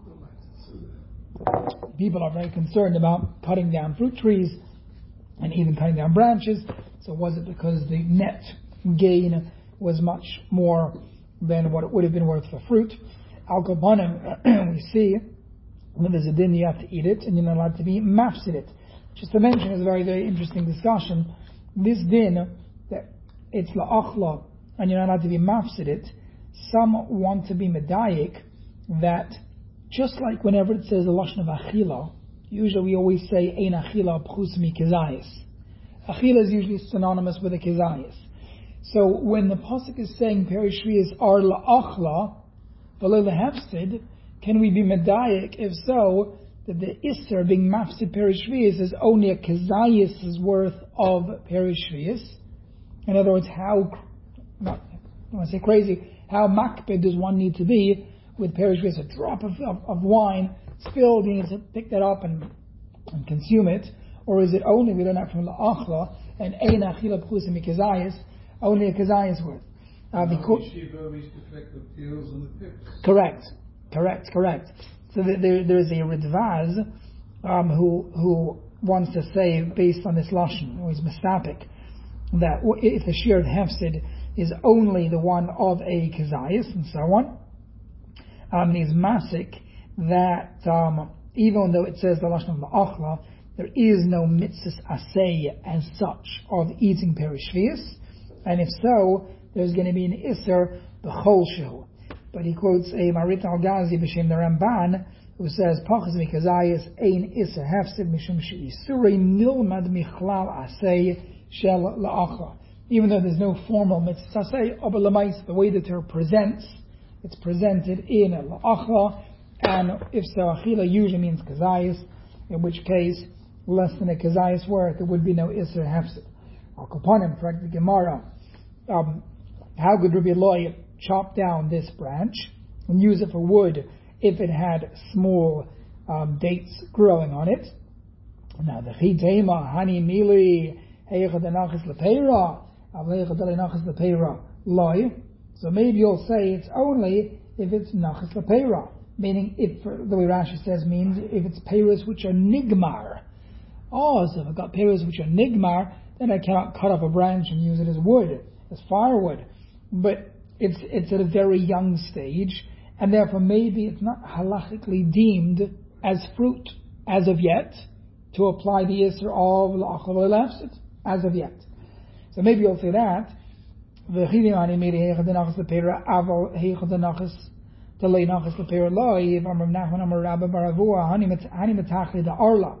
people are very concerned about cutting down fruit trees and even cutting down branches. So was it because the net gain was much more than what it would have been worth for fruit? Al Kabanim, we see when there's a din, you have to eat it, and you're not allowed to be mafsid it. Just to mention, is a very, very interesting discussion. This din, that it's la'achla, and you're not allowed to be mafsid it, some want to be medayik, that just like whenever it says a lashon of achila, usually we always say ein achila pchus mi kezayis, Achila is usually synonymous with a kezayis. So when the pasuk is saying perishvias are la'achla, v'lo lehefsid, can we be medayik? If so, that the isser being mafsid perishvias is only a kezayis' worth of perishvias. In other words, how, not, I want to say crazy, how makbid does one need to be with perishvias? A drop of, of, of wine spilled, you need to pick that up and, and consume it. Or is it only, we learn that from la'achla, and ein achila pchusim kezayis, only a kezayis worth? Uh, because, correct, correct, correct. So there, there is a Ridvaz um, who who wants to say, based on this lashon, or he's mistapik, that if the shear of hefsid is only the one of a kezayis and so on, um, he's masik that um, even though it says the lashon of la'achla, there is no mitzvah asay as such of eating perishvias, and if so, there's going to be an isser b'chol shehu. But he quotes a Marit al-Ghazi b'shem the Ramban, who says, Pachas mikazayis ein isser hefsid mishum she'isuri nilmad michlal asay shel la'achla. Even though there's no formal mitzvah asay, but l'mais, the way that it presents, it's presented in la'achla, and if so, achila usually means kazayis, in which case, less than a kezayis worth, there would be no isser hefsid. Al kapanim, correct the Gemara. Um, how could Rabbi Eloi chop down this branch and use it for wood if it had small um, dates growing on it? Now the chitema hani mili heichad enachas lepeira avleichad enachas lepeira loy. So maybe you'll say it's only if it's nachas lepeira, meaning if the way Rashi says means if it's peiros which are nigmar. Oh, so if I've got peiros which are nigmar, then I cannot cut up a branch and use it as wood, as firewood. But it's it's at a very young stage, and therefore maybe it's not halachically deemed as fruit as of yet to apply the isser of la'achal lefsit as of yet. So maybe you'll say that v'chidimani made heichad denachas lepera aval heichad denachas delay nachas lepera loy if Amar Nachman Amar Rabba Baravua hani metachli the arla.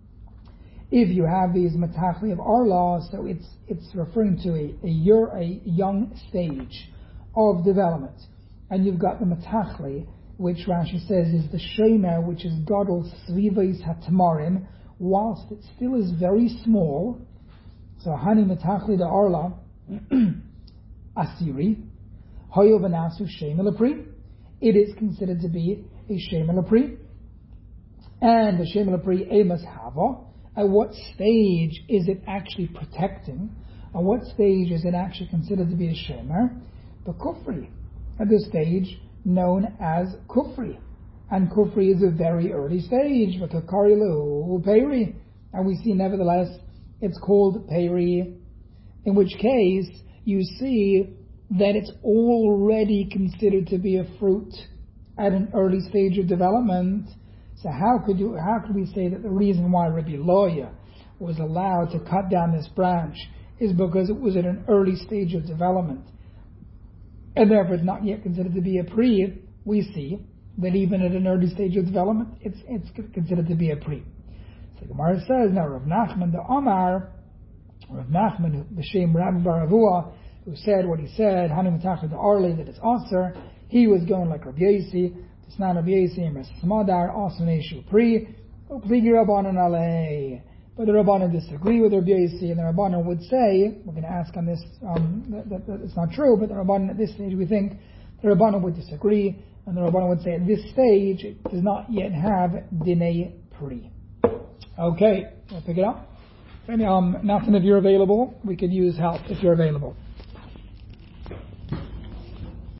If you have these metachli of arla, so it's it's referring to a a, year, a young stage of development, and you've got the metachli, which Rashi says is the shemer, which is gadol srivais hatamarim, whilst it still is very small. So hani metachli the arla asiri hoyo v'nasu shemer lepri. It is considered to be a shemer lepri, and the shemer lepri emas hava. At what stage is it actually protecting? At what stage is it actually considered to be a shemer? The kufri. At this stage known as kufri. And kufri is a very early stage. Peri. And we see nevertheless it's called peri. In which case you see that it's already considered to be a fruit at an early stage of development. So how could you? How could we say that the reason why Rabbi Eloi was allowed to cut down this branch is because it was at an early stage of development, and therefore it's not yet considered to be a pri? We see that even at an early stage of development, it's it's considered to be a pri. So Gemara says now Rav Nachman the Amar, Rav Nachman b'shem Rabbi Baravua, who said what he said, Hani Matachar the Arli, that it's aser. He was going like Rabbi Yosi. Snan Rabbi Yosi and Smadar also neshu pri. Pligi Rabbanan alei. But the Rabbanan disagree with Rabbi Yosi, and the Rabbanan would say, we're going to ask on this, um, that, that, that it's not true, but the Rabbanan at this stage we think the Rabbanan would disagree, and the Rabbanan would say at this stage it does not yet have dinei pri. Okay, we'll pick it up. And, um, Nathan, if you're available, we could use help if you're available.